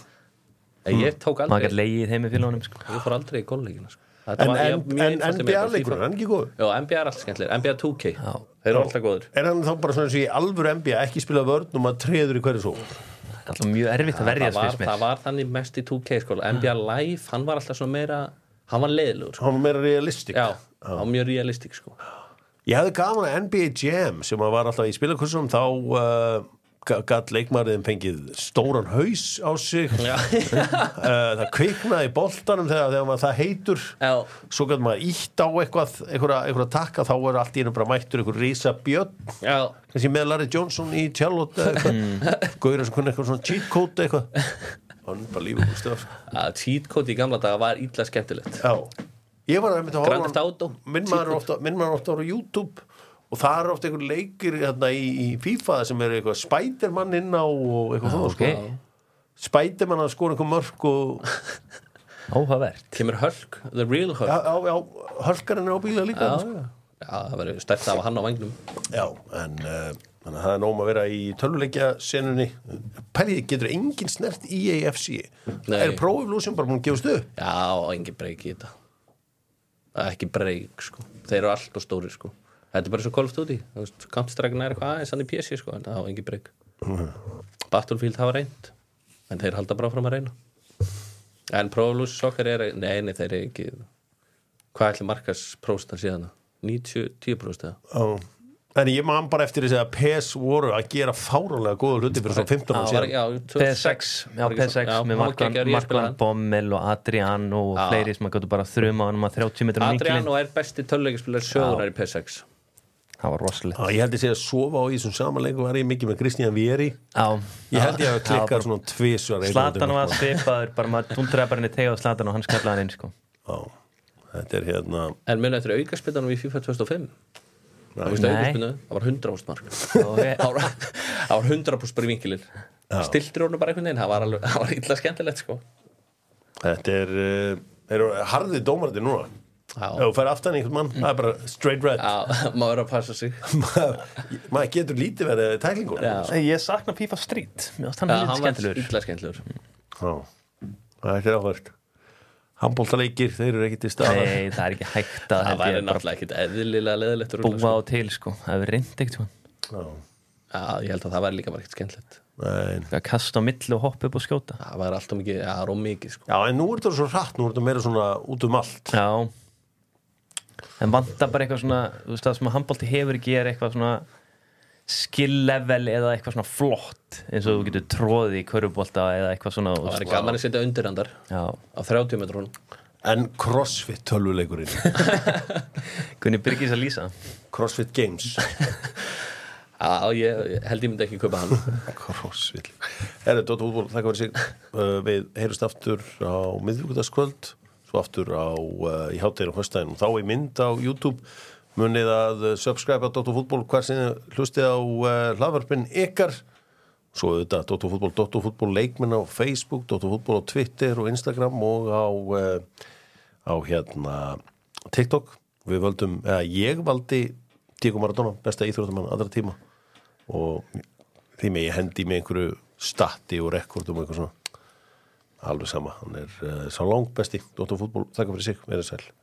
ég tók aldrei maður gæti legið heim í félagum sko. ég fór aldrei í golfleikina sko. en NBA-leikur er hann ekki góður? Já, NBA er alltaf skemmtilega, NBA 2K þeir eru alltaf góður er hann þá bara svona eins og í alvöru NBA ekki spila vörn og maður treður í hverju svo? alltaf mjög erfitt að verja það var þannig mest í 2K sko. NBA Live, hann var alltaf svona meira hann var leiðilegur sko. hann var meira realistik já, hann var mjög realistik sko. ég hefði gaman að NBA Jam sem var alltaf í spilakursum þá gatt leikmaðurinn fengið stóran haus á sig það kviknaði í boltanum þegar það heitur svo gæti maður ítt á eitthvað takka þá er allt í einu bara mættur einhver risa björn kannski með Larry Johnson í Charlotte gauður sem kunni eitthvað svona cheat code eitthvað hann bara lífið stöð cheat code í gamla daga var illa skemmtilegt ég var að Grand Theft Auto minn maður ofta á YouTube og það er ofta einhver leikir í FIFA sem er eitthvað Spiderman inn á og eitthvað svona Spiderman að skora einhver mörk og áhugavert kemur Hulk, the real Hulk já, Hulkarinn er á bíla líka Já, það verður stært að hafa hann á vagnum. Já, en þannig að það nóg að vera í tölvuleikja senunni. Pæliði, getur engin snert EAFC? Pro Evolution bara búin að gefast upp? Já, engin breyk í þetta. Það ekki breyk, sko. Þeir eru allt og stórir, sko. Þetta bara svo Call of Duty. Counter-Strike eitthvað aðeins hann í PC, sko, en það á engin breyk. Battlefield hafa reynd, en þeir halda bara fram að reyna. En Pro Evolution Soccer nei, þeir eru ekki. Hvað ætli markas próstan síðan? 90-10% eða? En ég man bara eftir þess að PES voru að gera fáránlega góða hluti fyrir svona 15 ára síðan. PS6 með Markmann Bommel og Adriano og fleiri sem að gætu bara þrjuma á hann að 30 metrum vinkli. Adriano besti töluleikaspilar sögunar í PS6. Það var rosalegt. Ég held ég sé að sofa á í þessum samanleikum var ég mikið með Christian Vieri. Ég held ég að klikka svona tvisvar. Zlatan var svipaður, bara maður túntraði bara inn í teg á Zlatan og hann skallaði hann inn, sko. Þetta hérna. En muni eftir aukaspillanum í FIFA 2005? Það var 100% mark. Það var 100% bara í vinkilinn. Stiltir honum bara einhvern veginn. Það var illa skemmtilegt, sko. Þetta eru harði dómarandi núna. Ef þú fær aftan einhvern mann, það bara straight red. Já, maður verður að passa sig. Maður getur lítið verið tæklingur. Ég sakna FIFA Street. Hann var illa skemmtilegur. Það áhvert. Handboltaleikir, þeir eru ekki til staðar. Nei, það ekki hægt að það væri náttúrulega ekkit eðlilega leðilegt búa á til, sko. Það hefur reynd ekkert svona. Já, ég held að það væri líka bara ekkert skemmtilegt. Að kasta á milli og hoppa upp og skjóta. Það væri alltaf mikið, mikið, sko. Já, en nú er þetta svo hratt, nú er þetta meira svona út allt. Já. En vantar bara eitthvað svona, þú veist, það sem að handbolti hefur ekki eitthvað svona skill level eða eitthvað svona flott eins og þú getur tróðið í körfubolta eða eitthvað svona. Það væri gaman að setja undirhandar á 30 metrunum. En CrossFit tölvuleikurinn. Hvernig byrgis að lýsa? CrossFit Games. Já, ég held ég myndi ekki kaupa hann. CrossFit. Dóttar fútból, þakka fyrir sig. Við heyrumst aftur á miðvikudagskvöld, svo aftur í hádeginu og föstudaginn og þá í mynd á YouTube. Munið að subscribe á Dóttar fútból hvar sem hlustið á hlaðvarpin ykkar. Svo þetta Dóttar fútból leikmenn á Facebook, Dóttar fútból á Twitter og Instagram og á TikTok. Ég valdi Diego Maradona, besta íþróttamann allra tíma og því með ég hendi með einhverju stati og rekordum og eitthvað svona. Alveg sama, hann sá langt besti Dóttar fútból, þakka fyrir sig, verið sæl.